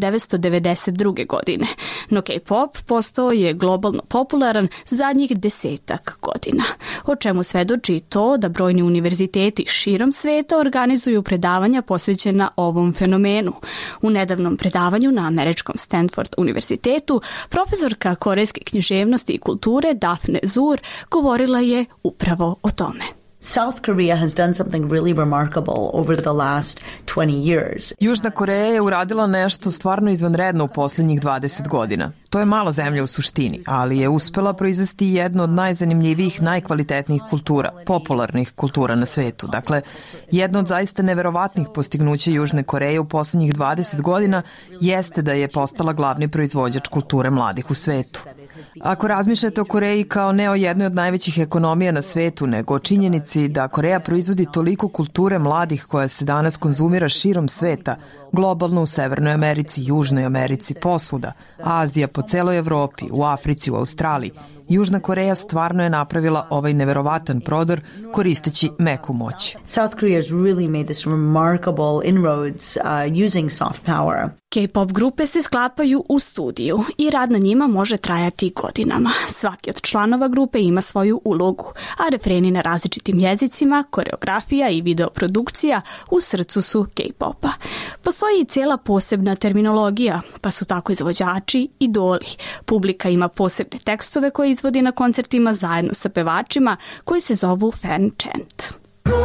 1992. godine, no K-pop postao je globalno popularan zadnjih 10 godina. O čemu svedoči to da brojni univerziteti širom sveta organizuju predavanja posvećena ovom fenomenu. U nedavnom predavanju na američkom Stanford univerzitetu profesorka korejske književnosti i kulture Daphne Zur govorila je upravo o tome. South Korea has done something really remarkable over the last 20 years. Južna Koreja je uradila nešto stvarno izvanredno u posljednjih 20 godina. To je mala zemlja u suštini, ali je uspela proizvesti jednu od najzanimljivijih, najkvalitetnijih kultura, popularnih kultura na svetu. Dakle, jedno od zaista neverovatnih postignuća Južne Koreje u posljednjih 20 godina jeste da je postala glavni proizvođač kulture mladih u svetu. Ako razmišljate o Koreji kao ne o jednoj od najvećih ekonomija na svetu, nego o činjenici da Koreja proizvodi toliko kulture mladih koja se danas konzumira širom sveta, globalno u Severnoj Americi, Južnoj Americi, posvuda, Azija, po celoj Evropi, u Africi, u Australiji, Južna Koreja stvarno je napravila ovaj neverovatan prodor koristeći meku moć. South Korea has really made this remarkable inroads using soft power. K-pop grupe se sklapaju u studiju i rad na njima može trajati godinama. Svaki od članova grupe ima svoju ulogu, a refreni na različitim jezicima, koreografija i videoprodukcija u srcu su K-popa. Postoji i cijela posebna terminologija, pa su tako izvođači idoli. Publika ima posebne tekstove koje izvodi na koncertima zajedno sa pevačima koji se zovu fan chant.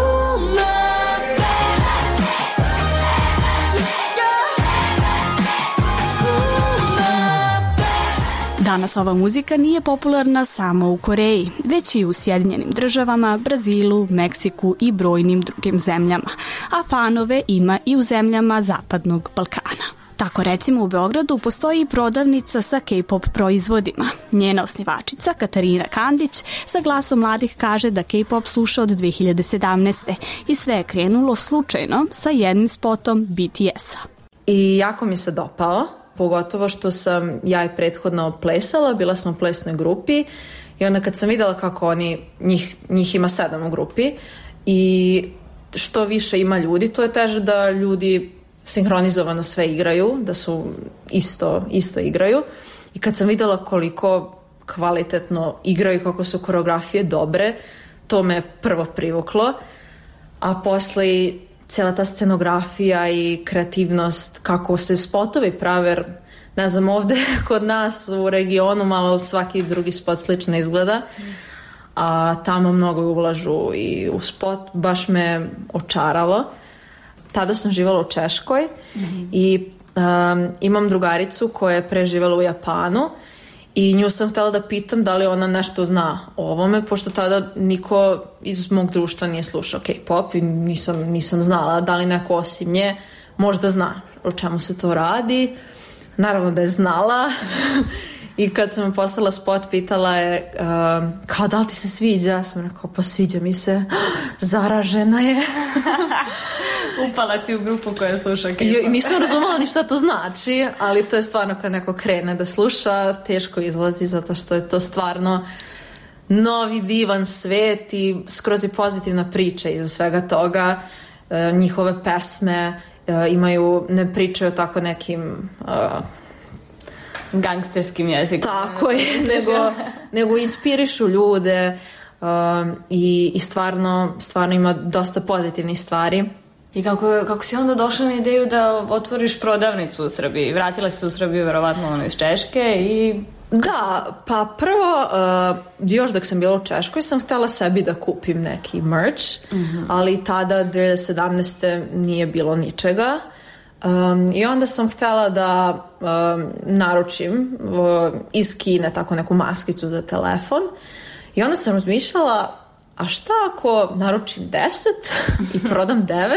Danas ova muzika nije popularna samo u Koreji, već i u Sjedinjenim Državama, Brazilu, Meksiku i brojnim drugim zemljama, a fanove ima i u zemljama Zapadnog Balkana. Tako recimo u Beogradu postoji prodavnica sa K-pop proizvodima. Njena osnivačica Katarina Kandić sa Glasom mladih kaže da K-pop sluša od 2017. i sve je krenulo slučajno sa jednim spotom BTS-a. I jako mi se dopao, pogotovo što sam ja i prethodno plesala, bila sam u plesnoj grupi i onda kad sam videla kako njih ima 7 u grupi i što više ima ljudi, to je teže da ljudi sinhronizovano sve igraju, da su isto igraju. I kad sam videla koliko kvalitetno igraju, kako su koreografije dobre, to me prvo privuklo. A posle cijela ta scenografija i kreativnost, kako se spotovi prave, ne znam, ovde kod nas u regionu malo svaki drugi spot slično izgleda, a tamo mnogo ulažu i u spot, baš me očaralo. Tada sam živala u Češkoj i imam drugaricu koja je preživjela u Japanu i nju sam htjela da pitam da li ona nešto zna o ovome, pošto tada niko iz mog društva nije slušao K-pop i nisam znala da li neko osim nje možda zna o čemu se to radi. Naravno da je znala i kad sam me poslala spot, pitala je kao da li ti se sviđa? Ja sam rekao pa sviđa mi se, zaražena je. Upala si u grupu koja sluša K-pop. Nisam razumela ni šta to znači, ali to je stvarno kad neko krene da sluša, teško izlazi zato što je to stvarno novi divan svet i skroz i pozitivna priča iza svega toga. Njihove pesme ne pričaju tako nekim gangsterskim jezikom. Tako je, nego inspirišu ljude i stvarno ima dosta pozitivnih stvari. I kako si onda došla na ideju da otvoriš prodavnicu u Srbiji? Vratila si se u Srbiju verovatno iz Češke i... Da, pa prvo, još dok sam bila u Češkoj sam htjela sebi da kupim neki merch, ali tada 2017. nije bilo ničega. I onda sam htjela da naručim iz Kine tako neku maskicu za telefon i onda sam razmišljala, a šta ako naručim 10 i prodam 9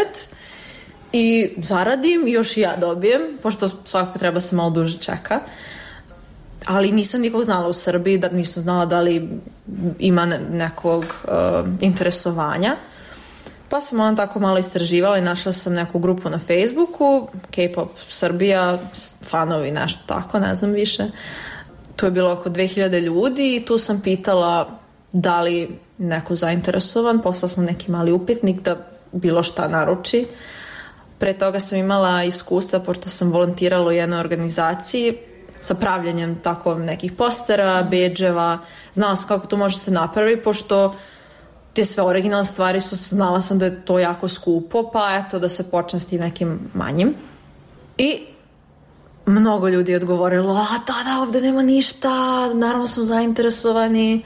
i zaradim i još i ja dobijem, pošto svakako treba se malo duže čeka. Ali nisam nikog znala u Srbiji, da nisam znala da li ima nekog interesovanja. Pa sam onda tako malo istraživala i našla sam neku grupu na Facebooku, K-pop Srbija, fanovi, nešto tako, ne znam više. Tu je bilo oko 2000 ljudi i tu sam pitala da li neko zainteresovan, poslala sam neki mali upitnik da bilo šta naruči. Pre toga sam imala iskustva, pošto sam volontirala u jednoj organizaciji sa pravljenjem tako nekih postera, bedževa. Znala sam kako to može se napraviti, pošto te sve originalne stvari znala sam da je to jako skupo, pa eto da se počne s tim nekim manjim. I mnogo ljudi je odgovorilo, da, ovdje nema ništa, naravno sam zainteresovani.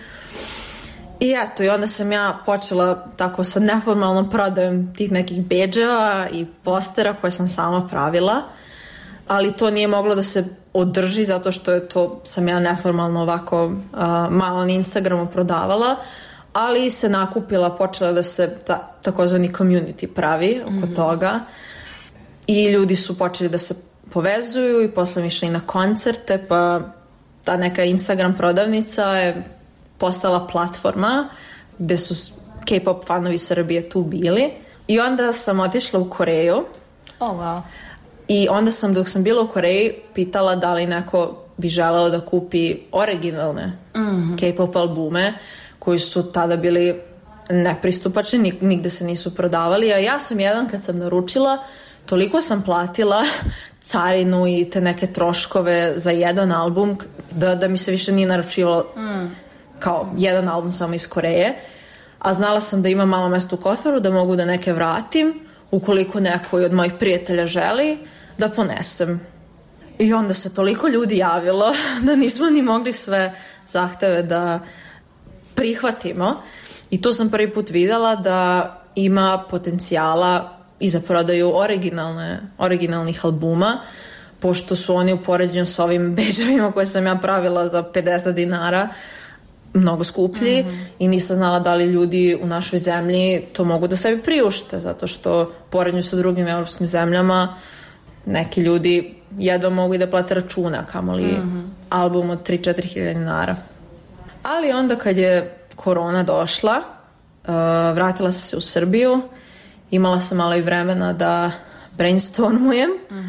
I eto, i onda sam ja počela tako sa neformalnom prodajom tih nekih bedževa i postera koje sam sama pravila, ali to nije moglo da se održi zato što je to sam ja neformalno ovako malo na Instagramu prodavala, ali se nakupila, počela da se takozvani community pravi oko toga i ljudi su počeli da se povezuju i posle mi išli na koncerte, pa ta neka Instagram prodavnica je postala platforma gde su K-pop fanovi Srbije tu bili i onda sam otišla u Koreju. Wow. I onda sam, dok sam bila u Koreji, pitala da li neko bi želeo da kupi originalne K-pop albume koji su tada bili nepristupačni, nigde se nisu prodavali, a ja sam jedan kad sam naručila, toliko sam platila carinu i te neke troškove za jedan album da mi se više nije naručivalo kao jedan album samo iz Koreje, a znala sam da ima malo mesta u koferu, da mogu da neke vratim ukoliko neko od mojih prijatelja želi da ponesem. I onda se toliko ljudi javilo da nismo ni mogli sve zahteve da prihvatimo. I tu sam prvi put videla da ima potencijala i za prodaju originalnih albuma, pošto su oni u poređenju s ovim bedževima koje sam ja pravila za 50 dinara mnogo skuplji i nisam znala da li ljudi u našoj zemlji to mogu da sebi priušte, zato što poređenju sa drugim evropskim zemljama neki ljudi jedva mogu i da plate računa, kamoli album od 3-4 hiljade dinara. Ali onda kad je korona došla, vratila sam se u Srbiju, imala sam malo i vremena da brainstormujem,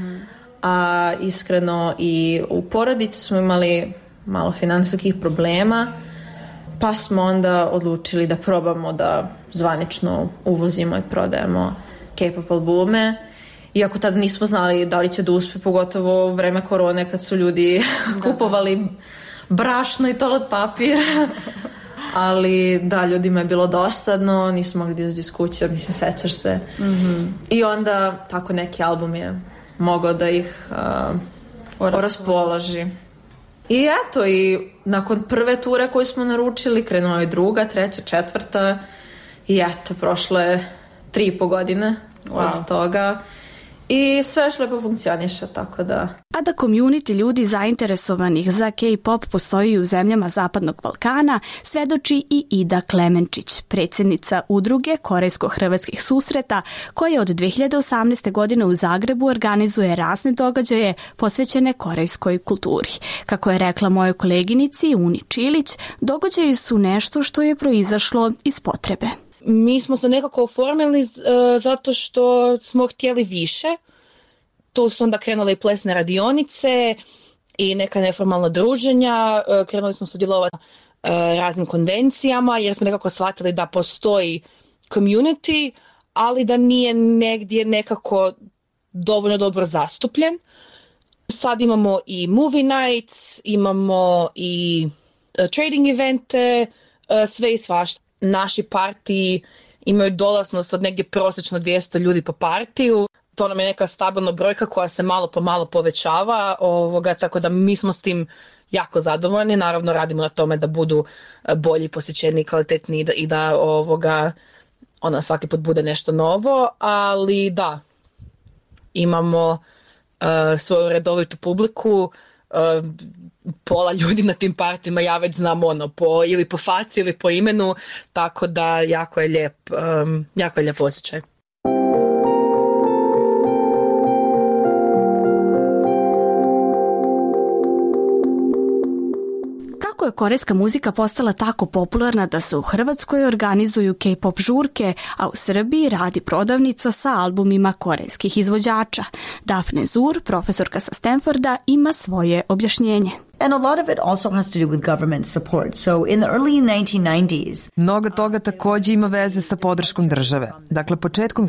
a iskreno i u porodici smo imali malo finansijskih problema, pa smo onda odlučili da probamo da zvanično uvozimo i prodajemo K-pop albume. Iako tada nismo znali da li će da uspe, pogotovo u vreme korone kad su ljudi kupovali brašno i toalet papir. Ali da, ljudima je bilo dosadno, nisu mogli da izađu iz kuće, mislim, sećaš se. I onda tako neki album je mogao da ih raspoloži. I eto, i nakon prve ture koju smo naručili, krenula je druga, treća, četvrta i eto, prošlo je 3,5 godine od toga. I sve još lepo funkcioniše, tako da... A da community ljudi zainteresovanih za K-pop postoji u zemljama Zapadnog Balkana, svedoči i Ida Klemenčić, predsjednica udruge korejsko-hrvatskih susreta, koja od 2018. godine u Zagrebu organizuje razne događaje posvećene korejskoj kulturi. Kako je rekla mojoj koleginici Uni Čilić, događaji su nešto što je proizašlo iz potrebe. Mi smo se nekako oformili zato što smo htjeli više. Tu su onda krenule i plesne radionice i neka neformalna druženja. Krenuli smo sudjelovati raznim konvencijama jer smo nekako shvatili da postoji community, ali da nije negdje nekako dovoljno dobro zastupljen. Sad imamo i movie nights, imamo i trading evente, sve i svašta. Naši partiji imaju dolaznost od negdje prosječno 200 ljudi po partiju. To nam je neka stabilna brojka koja se malo po malo povećava, tako da mi smo s tim jako zadovoljni. Naravno radimo na tome da budu bolji, posjećeni, kvalitetniji i da svaki put bude nešto novo, ali da, imamo svoju redovitu publiku. Pola ljudi na tim partijima ja već znam ili po faci ili po imenu, tako da jako je lijep osjećaj. Kako je korejska muzika postala tako popularna da se u Hrvatskoj organizuju K-pop žurke, a u Srbiji radi prodavnica sa albumima korejskih izvođača? Daphne Zur, profesorka sa Stanforda, ima svoje objašnjenje. And a lot of it also has to do with government support. So in the early 1990s... Mnogo toga takođe ima veze sa podrškom države. Dakle, početkom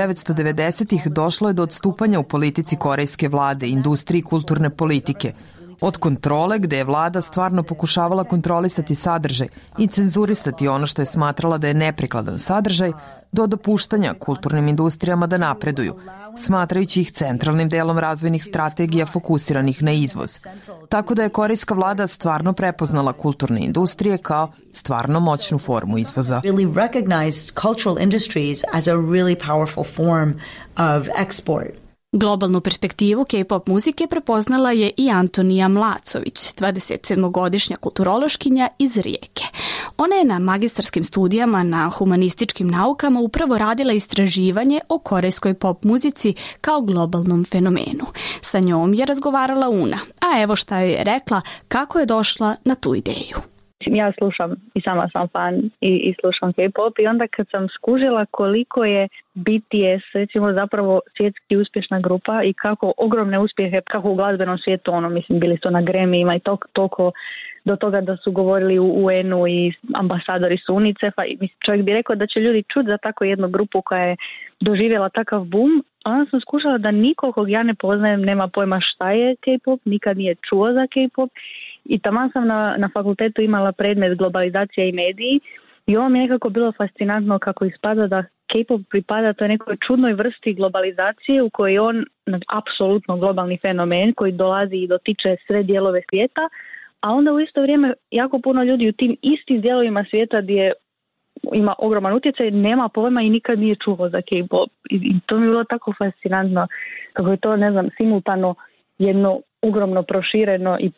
1990-ih došlo je do odstupanja u politici korejske vlade, industriji kulturne politike. Od kontrole, gde je vlada stvarno pokušavala kontrolisati sadržaj i cenzurisati ono što je smatrala da je neprikladan sadržaj, do dopuštanja kulturnim industrijama da napreduju, smatrajući ih centralnim delom razvojnih strategija fokusiranih na izvoz. Tako da je korejska vlada stvarno prepoznala kulturne industrije kao stvarno moćnu formu izvoza. Really recognized cultural industries as a really powerful form of export. Globalnu perspektivu K-pop muzike prepoznala je i Antonija Mlacović, 27-godišnja kulturološkinja iz Rijeke. Ona je na magistarskim studijama na humanističkim naukama upravo radila istraživanje o korejskoj pop muzici kao globalnom fenomenu. Sa njom je razgovarala Una, a evo šta je rekla kako je došla na tu ideju. Ja slušam i sama sam fan i slušam K-pop i onda kad sam skužila koliko je BTS recimo zapravo svjetski uspješna grupa i kako ogromne uspjehe, kako u glazbenom svijetu, bili su na Grammy-ima i toliko do toga da su govorili u UN-u i ambasadori su UNICEF-a i čovjek bi rekao da će ljudi čuti za tako jednu grupu koja je doživjela takav boom, a onda sam skušala da niko kog ja ne poznajem nema pojma šta je K-pop, nikad nije čuo za K-pop. I taman sam na fakultetu imala predmet globalizacija i mediji i ovo mi je nekako bilo fascinantno kako ispada da K-pop pripada toj nekoj čudnoj vrsti globalizacije u kojoj je on apsolutno globalni fenomen koji dolazi i dotiče sve dijelove svijeta, a onda u isto vrijeme jako puno ljudi u tim istim dijelovima svijeta gdje ima ogroman utjecaj, nema pojma i nikad nije čuo za K-pop. I to mi je bilo tako fascinantno kako je to, simultano jedno ogromno prošireno i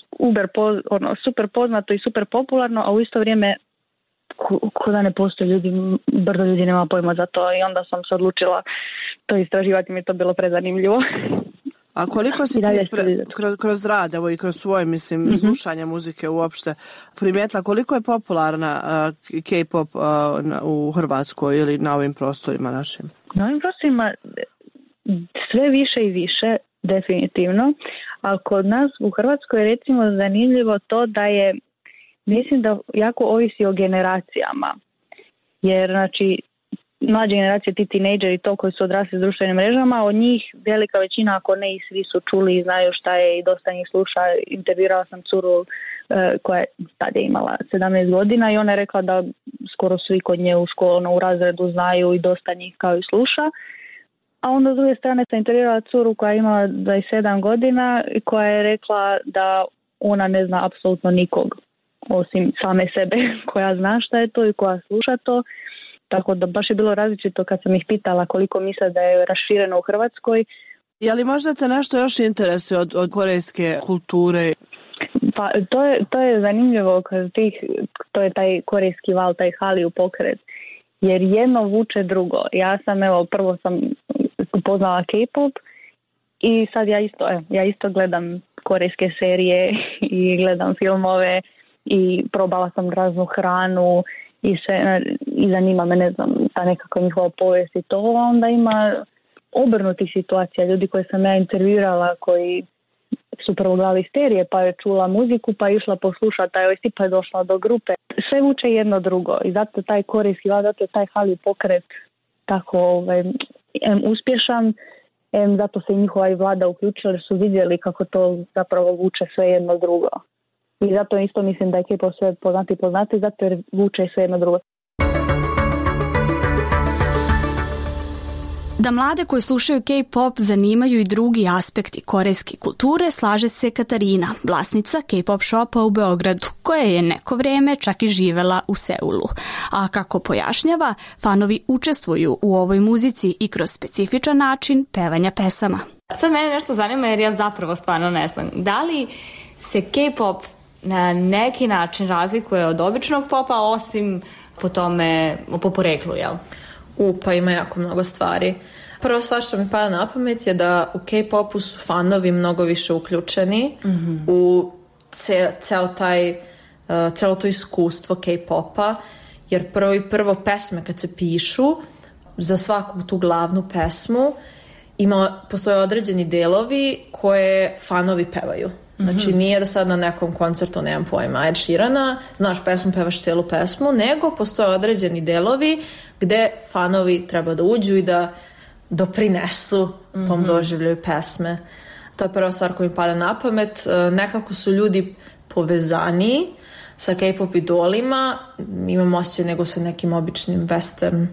super poznato i super popularno, a u isto vrijeme ko da ne postoji ljudi, brdo ljudi nema pojma za to i onda sam se odlučila to istraživati, mi je to bilo prezanimljivo. A koliko si ti kroz rad, evo i kroz svoje, slušanje muzike uopšte, primijetila koliko je popularna K-pop u Hrvatskoj ili na ovim prostorima našim? Na ovim prostorima sve više i više, definitivno, ali kod nas u Hrvatskoj je recimo zanimljivo to da je, mislim da jako ovisi o generacijama, jer znači mlađe generacije, ti tinejdžeri, to koji su odrasli s društvenim mrežama, od njih velika većina, ako ne i svi su čuli i znaju šta je i dosta njih sluša. Intervjuirala sam curu koja je tad je imala 17 godina i ona je rekla da skoro svi kod nje u školu, u razredu znaju i dosta njih kao i sluša. A onda s druge strane sam intervjuirala curu koja je imala 27 godina i koja je rekla da ona ne zna apsolutno nikog osim same sebe koja zna šta je to i koja sluša to. Tako da baš je bilo različito kad sam ih pitala koliko misle da je rašireno u Hrvatskoj. Je li možda te nešto još interesuje od korejske kulture? Pa to je zanimljivo, to je taj korejski val, taj Hallyu pokret, jer jedno vuče drugo. Prvo sam upoznala K-pop i sad ja isto gledam korejske serije i gledam filmove i probala sam raznu hranu i zanima me, ne znam, ta nekakva njihova povijest i to, a onda ima obrnutih situacija, ljudi koje sam ja intervjuirala koji su prvo gledali serije, pa je čula muziku, pa je išla poslušati taj OST, pa je došla do grupe. Sve vuče jedno drugo i zato taj korejski val, zato je taj Hallyu pokret tako uspješan, zato se i njihova i vlada uključila jer su vidjeli kako to zapravo vuče sve jedno drugo. I zato isto mislim da je K-pop sve poznati, zato jer vuče sve jedno drugo. Da mlade koji slušaju K-pop zanimaju i drugi aspekti korejske kulture, slaže se Katarina, vlasnica K-pop shopa u Beogradu, koja je neko vrijeme čak i živela u Seulu. A kako pojašnjava, fanovi učestvuju u ovoj muzici i kroz specifičan način pevanja pesama. Sad mene nešto zanima jer ja zapravo stvarno ne znam. Da li se K-pop na neki način razlikuje od običnog popa, osim po poreklu, jel? Pa ima jako mnogo stvari. Prva stvar što mi pada na pamet je da u K-popu su fanovi mnogo više uključeni u celo to iskustvo K-popa, jer prvo pesme kad se pišu, za svaku tu glavnu pesmu postoje određeni delovi koje fanovi pevaju. Znači nije da sad na nekom koncertu, nemam pojma, Ed Sheerana, znaš pesmu, pevaš cijelu pesmu, nego postoje određeni delovi gde fanovi treba da uđu i da doprinesu tom doživljaju pesme. To je prva stvar koja mi pada na pamet. Nekako su ljudi povezani sa K-pop idolima, imam osjećaj nego sa nekim običnim western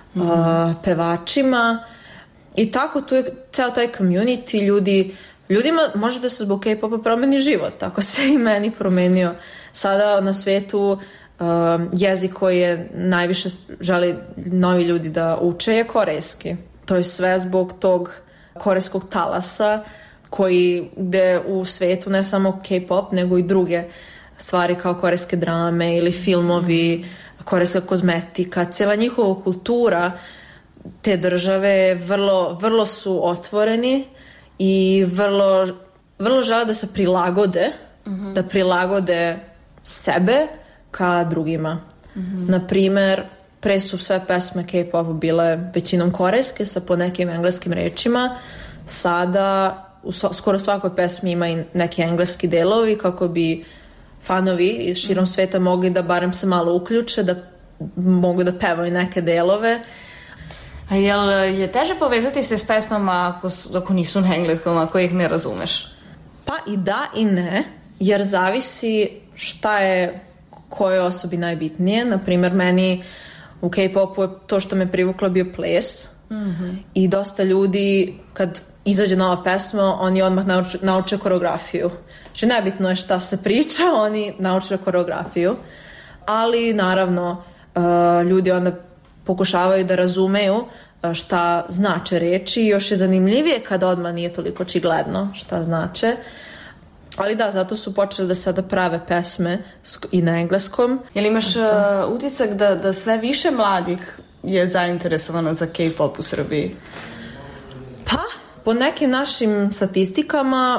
pevačima i tako tu je ceo taj community, ljudima može da se zbog K-popa promeni život, tako se i meni promenio. Sada na svetu jezik koji je najviše želi novi ljudi da uče je korejski. To je sve zbog tog korejskog talasa gde u svetu ne samo K-pop nego i druge stvari kao korejske drame ili filmovi, korejska kozmetika, cijela njihova kultura te države vrlo su otvoreni i vrlo žele da se prilagode, da prilagode sebe ka drugima. Naprimer, pre su sve pesme K-popa bile većinom korejske sa po nekim engleskim rečima. Sada u skoro svakoj pesmi ima i neki engleski delovi kako bi fanovi iz širom sveta mogli da barem se malo uključe, da mogu da pevaju neke delove. A je teže povezati se s pesmama ako nisu na engleskom, ako ih ne razumeš? Pa i da i ne, jer zavisi šta je kojoj osobi najbitnije. Naprimjer, meni u K-popu je to što me privuklo bio ples i dosta ljudi kad izađe nova pesma, oni odmah nauče koreografiju. Znači nebitno je šta se priča, oni nauče koreografiju. Ali naravno ljudi onda pokušavaju da razumeju šta znače reči i još je zanimljivije kada odmah nije toliko očigledno šta znače. Ali da, zato su počeli da sada prave pesme i na engleskom. Jel imaš utisak da sve više mladih je zainteresovano za K-pop u Srbiji? Pa, Po nekim našim statistikama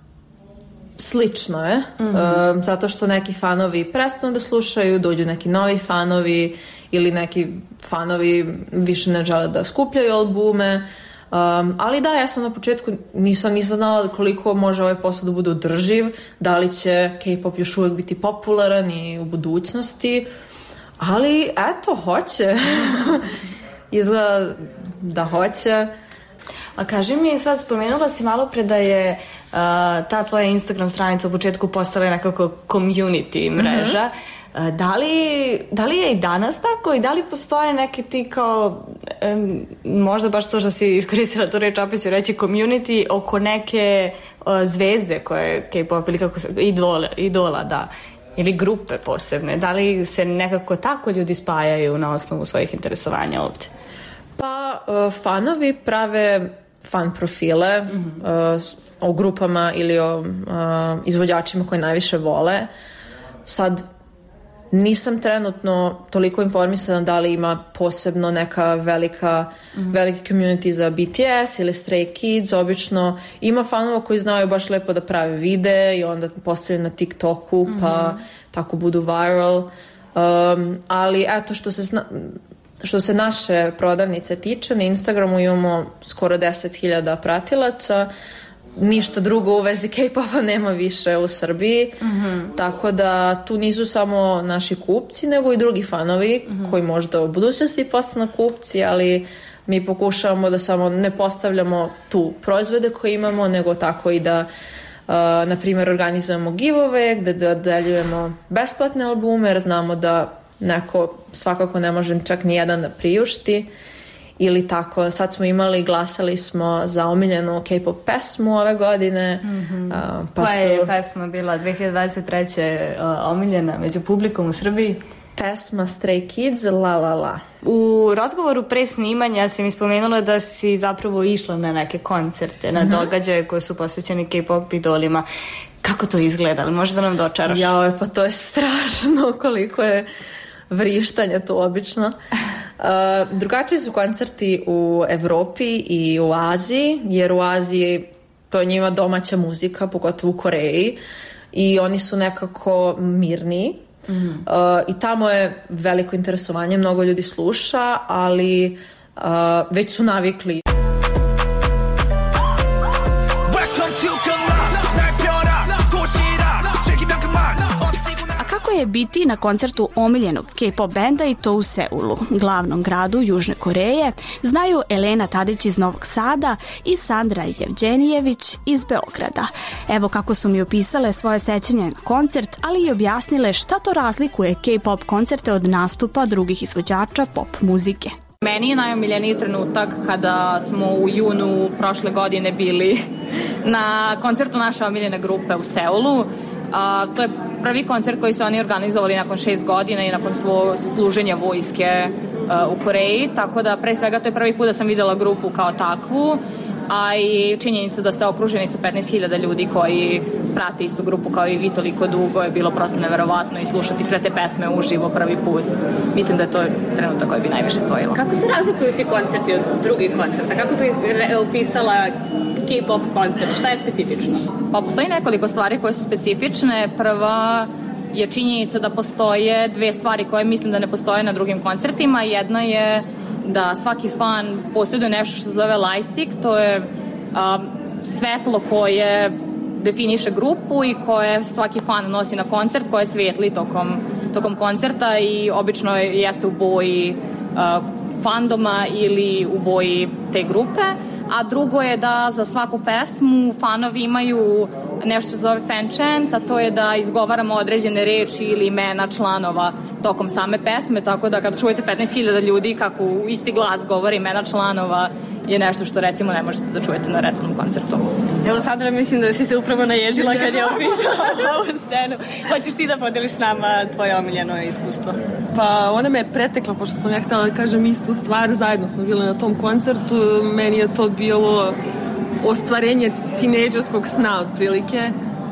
slično je, zato što neki fanovi prestanu da slušaju, dođu neki novi fanovi ili neki fanovi više ne žele da skupljaju albume. Ali da, ja sam na početku nisam znala koliko može ovaj posao da bude održiv, da li će K-pop još uvijek biti popularan i u budućnosti, ali eto, hoće. Izgleda da hoće. A kaži mi, sad spomenula si malo pre da je ta tvoja Instagram stranica u početku postala nekako community mreža. Da li je i danas tako i da li postoje neke ti kao možda baš to što si iskoristila tu reč, opet ću reći community oko neke zvezde koje K-pop ili kako se idola da, ili grupe posebne, da li se nekako tako ljudi spajaju na osnovu svojih interesovanja ovdje? Pa fanovi prave fan profile o grupama ili o izvođačima koje najviše vole. Sad nisam trenutno toliko informisana da li ima posebno neka veliki community za BTS ili Stray Kids. Obično ima fanova koji znaju baš lepo da prave videe i onda postavljaju na TikToku pa tako budu viral. Ali eto, što se naše prodavnice tiče, na Instagramu imamo skoro 10.000 pratilaca. Ništa drugo u vezi K-popa nema više u Srbiji, tako da tu nisu samo naši kupci, nego i drugi fanovi koji možda u budućnosti postanu kupci, ali mi pokušavamo da samo ne postavljamo tu proizvode koje imamo, nego tako i da na primjer organizujemo giveaway gde dodeljujemo besplatne albume, jer znamo da neko svakako ne može čak ni jedan da priušti. Ili tako, sad smo glasali smo za omiljenu K-pop pesmu ove godine. Koja je pesma bila 2023. Omiljena među publikom u Srbiji? Pesma Stray Kids, La La La. U razgovoru pre snimanja si mi spomenula da si zapravo išla na neke koncerte, na događaje koje su posvećeni K-pop idolima. Kako to izgleda? Može da nam dočaraš? Jao, pa to je strašno koliko je vrištanja tu obično. Drugačiji su koncerti u Evropi i u Aziji, jer u Aziji to je njima domaća muzika, pogotovo u Koreji, i oni su nekako mirniji. I tamo je veliko interesovanje, mnogo ljudi sluša, ali već su navikli. Kako je biti na koncertu omiljenog K-pop benda i to u Seulu, glavnom gradu Južne Koreje, znaju Elena Tadić iz Novog Sada i Sandra Jevđenijević iz Beograda. Evo kako su mi opisale svoje sećanje na koncert, ali i objasnile šta to razlikuje K-pop koncerte od nastupa drugih izvođača pop muzike. Meni je najomiljeniji trenutak kada smo u junu prošle godine bili na koncertu naše omiljene grupe u Seulu. To je prvi koncert koji su oni organizovali nakon 6 godina i nakon svog služenja vojske u Koreji, tako da pre svega to je prvi put da sam vidjela grupu kao takvu, a i činjenica da ste okruženi sa 15.000 ljudi koji prate istu grupu kao i vi toliko dugo je bilo prosto neverovatno i slušati sve te pesme uživo prvi put. Mislim da je to trenutak koji bi najviše stvojilo. Kako se razlikuju ti koncerti od drugih koncerta? Kako bi opisala K-pop koncert? Šta je specifično? Pa postoji nekoliko stvari koje su specifične. Prva je činjenica da postoje dve stvari koje mislim da ne postoje na drugim koncertima. Jedna je da svaki fan posjeduje nešto što se zove lightstick, to je svetlo koje definiše grupu i koje svaki fan nosi na koncert, koje svijetli tokom koncerta i obično jeste u boji fandoma ili u boji te grupe. A drugo je da za svaku pesmu fanovi imaju nešto što se zove fan chant, a to je da izgovaramo određene reči ili imena članova tokom same pesme, tako da kad čujete 15.000 ljudi kako u isti glas govori imena članova je nešto što recimo ne možete da čujete na redovnom koncertu. Evo Sandra, mislim da si se upravo naježila kad je opisala ovu scenu. Hoćeš ti da podeliš s nama tvoje omiljeno iskustvo? Pa ona me je pretekla, pošto sam ja htjela da kažem istu stvar, zajedno smo bili na tom koncertu, meni je to bilo ostvarenje tinejdžerskog sna otprilike,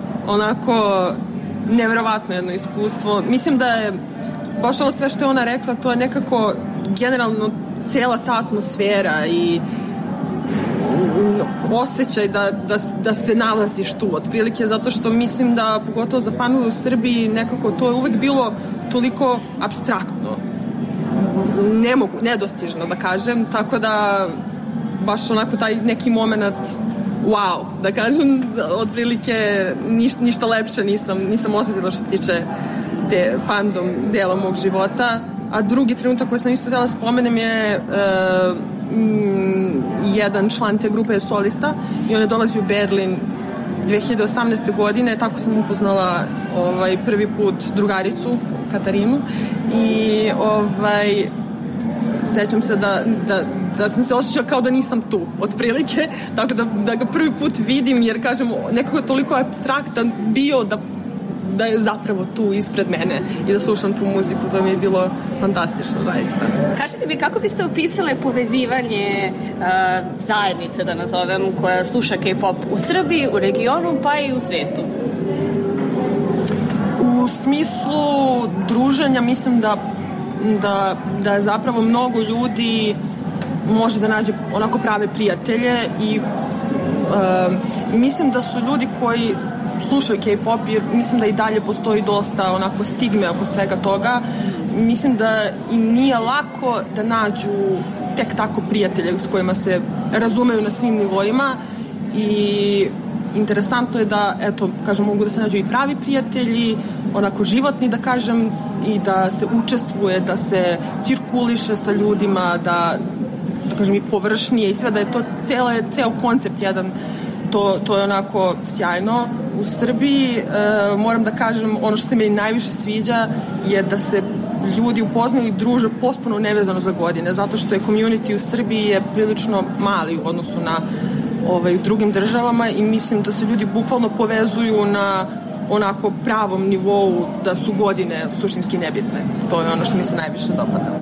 onako nevjerovatno jedno iskustvo. Mislim da je baš ovo sve što je ona rekla, to je nekako generalno cijela ta atmosfera i osjećaj da se nalaziš tu otprilike, zato što mislim da pogotovo za fanove u Srbiji nekako to je uvek bilo toliko apstraktno, nedostižno da kažem, tako da baš onako taj neki moment wow, da kažem, otprilike ništa lepše nisam osjetila što se tiče te fandom dela mog života. A drugi trenutak koji sam isto htjela spomenem je jedan član te grupe je solista i on je dolazio u Berlin 2018. godine, tako sam upoznala prvi put drugaricu Katarinu i sećam se da sam se osjećala kao da nisam tu, otprilike, tako da ga prvi put vidim, jer kažem, nekako je toliko apstraktan bio da je zapravo tu ispred mene i da slušam tu muziku, to mi je bilo fantastično, zaista. Kažete mi, kako biste opisale povezivanje zajednice, da nazovem, koja sluša K-pop u Srbiji, u regionu, pa i u svetu? U smislu druženja mislim da je zapravo mnogo ljudi može da nađe onako prave prijatelje i mislim da su ljudi koji slušaju K-pop, jer mislim da i dalje postoji dosta onako stigme oko svega toga. Mislim da im nije lako da nađu tek tako prijatelje s kojima se razumeju na svim nivoima i interesantno je da, eto, kažem, mogu da se nađu i pravi prijatelji, onako životni, da kažem, i da se učestvuje, da se cirkuliše sa ljudima, da kažem i površnije i sve, da je to ceo koncept jedan, to je onako sjajno. U Srbiji moram da kažem, ono što se meni najviše sviđa je da se ljudi upoznaju i druže potpuno nevezano za godine, zato što je community u Srbiji je prilično mali u odnosu na u drugim državama i mislim da se ljudi bukvalno povezuju na onako pravom nivou, da su godine suštinski nebitne. To je ono što mi se najviše dopada.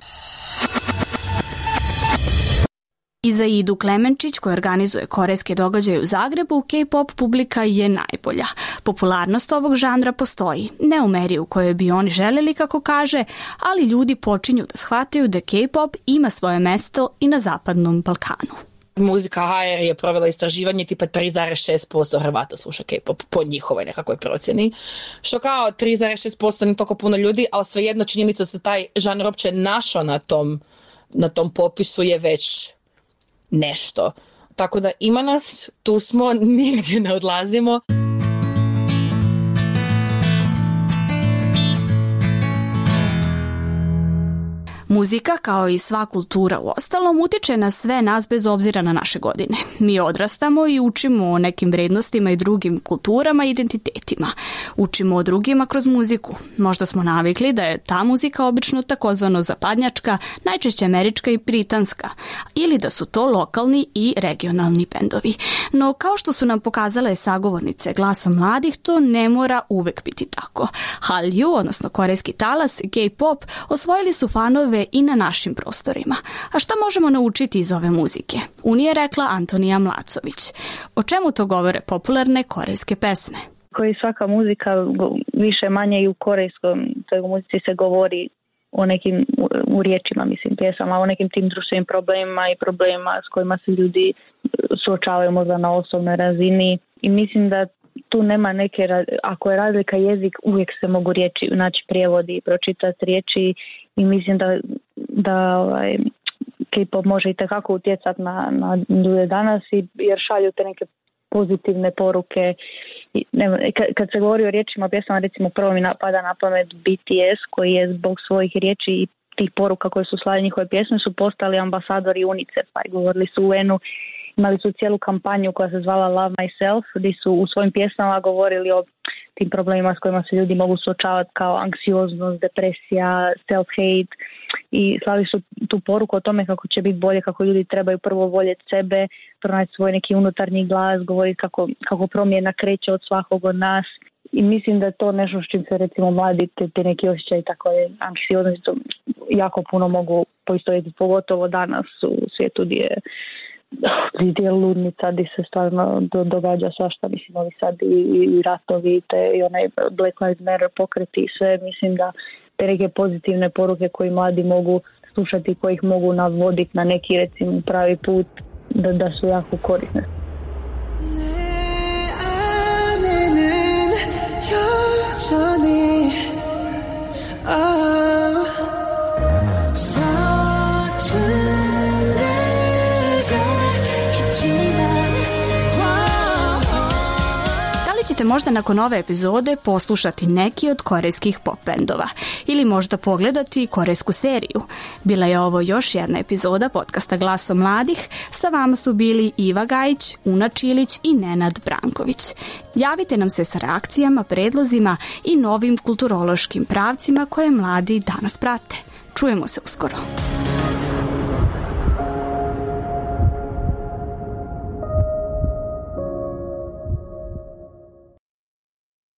I za Idu Klemenčić, koja organizuje korejske događaje u Zagrebu, K-pop publika je najbolja. Popularnost ovog žanra postoji, ne u meri u kojoj bi oni želeli, kako kaže, ali ljudi počinju da shvataju da K-pop ima svoje mesto i na Zapadnom Balkanu. Muzika HR je provela istraživanje, tipa 3,6% Hrvata sluša K-pop po njihovoj nekakvoj procjeni. Što kao 3,6% nije toliko puno ljudi, ali svejedno činjenica da se taj žanr uopće našao na tom popisu je već nešto. Tako da ima nas, tu smo, nigdje ne odlazimo. Muzika, kao i sva kultura u ostalom, utiče na sve nas bez obzira na naše godine. Mi odrastamo i učimo o nekim vrednostima i drugim kulturama i identitetima. Učimo o drugima kroz muziku. Možda smo navikli da je ta muzika obično takozvano zapadnjačka, najčešće američka i britanska, ili da su to lokalni i regionalni bendovi. No, kao što su nam pokazale sagovornice Glasom mladih, to ne mora uvek biti tako. Hallyu, odnosno korejski talas, K-pop, osvojili su fanove i na našim prostorima. A šta možemo naučiti iz ove muzike? Unije rekla Antonija Mlacović. O čemu to govore popularne korejske pesme? Koji svaka muzika, više manje i u korejskom muzici se govori o nekim, u riječima, mislim, pjesama, o nekim tim društvenim problemima i problemima s kojima se ljudi suočavaju možda na osobnoj razini. I mislim da tu nema neke, ako je razlika jezik, uvijek se mogu riječi, znači prijevodi i pročitati riječi i mislim da K-pop može i tekako utjecati na ljude danas jer šalju te neke pozitivne poruke. Kad se govori o riječima pjesama, recimo prvo mi pada na pamet BTS koji je zbog svojih riječi i tih poruka koje su slali njihove pjesme su postali ambasadori UNICEF-a i govorili su UN-u. Imali su cijelu kampanju koja se zvala Love Myself, gdje su u svojim pjesmama govorili o tim problemima s kojima se ljudi mogu suočavati kao anksioznost, depresija, self-hate i slali su tu poruku o tome kako će biti bolje, kako ljudi trebaju prvo voljeti sebe, pronaći svoj neki unutarnji glas, govoriti kako promjena kreće od svakog od nas. I mislim da je to nešto s čim se recimo mladi te neki osjećaj tako je anksioznost jako puno mogu poistovjetiti, pogotovo danas u svijetu gdje je ludnica, gdje se stvarno događa svašta, mislim, ovi sad i ratovi i onaj Black Lives Matter pokreti i sve, mislim da te neke pozitivne poruke koje mladi mogu slušati, koji ih mogu navoditi na neki recimo pravi put, da su jako korisne. Ćete možda nakon ove epizode poslušati neki od korejskih pop bendova ili možda pogledati korejsku seriju. Bila je ovo još jedna epizoda podcasta Glaso mladih. Sa vama su bili Iva Gajić, Una Čilić i Nenad Branković. Javite nam se sa reakcijama, predlozima i novim kulturološkim pravcima koje mladi danas prate. Čujemo se uskoro.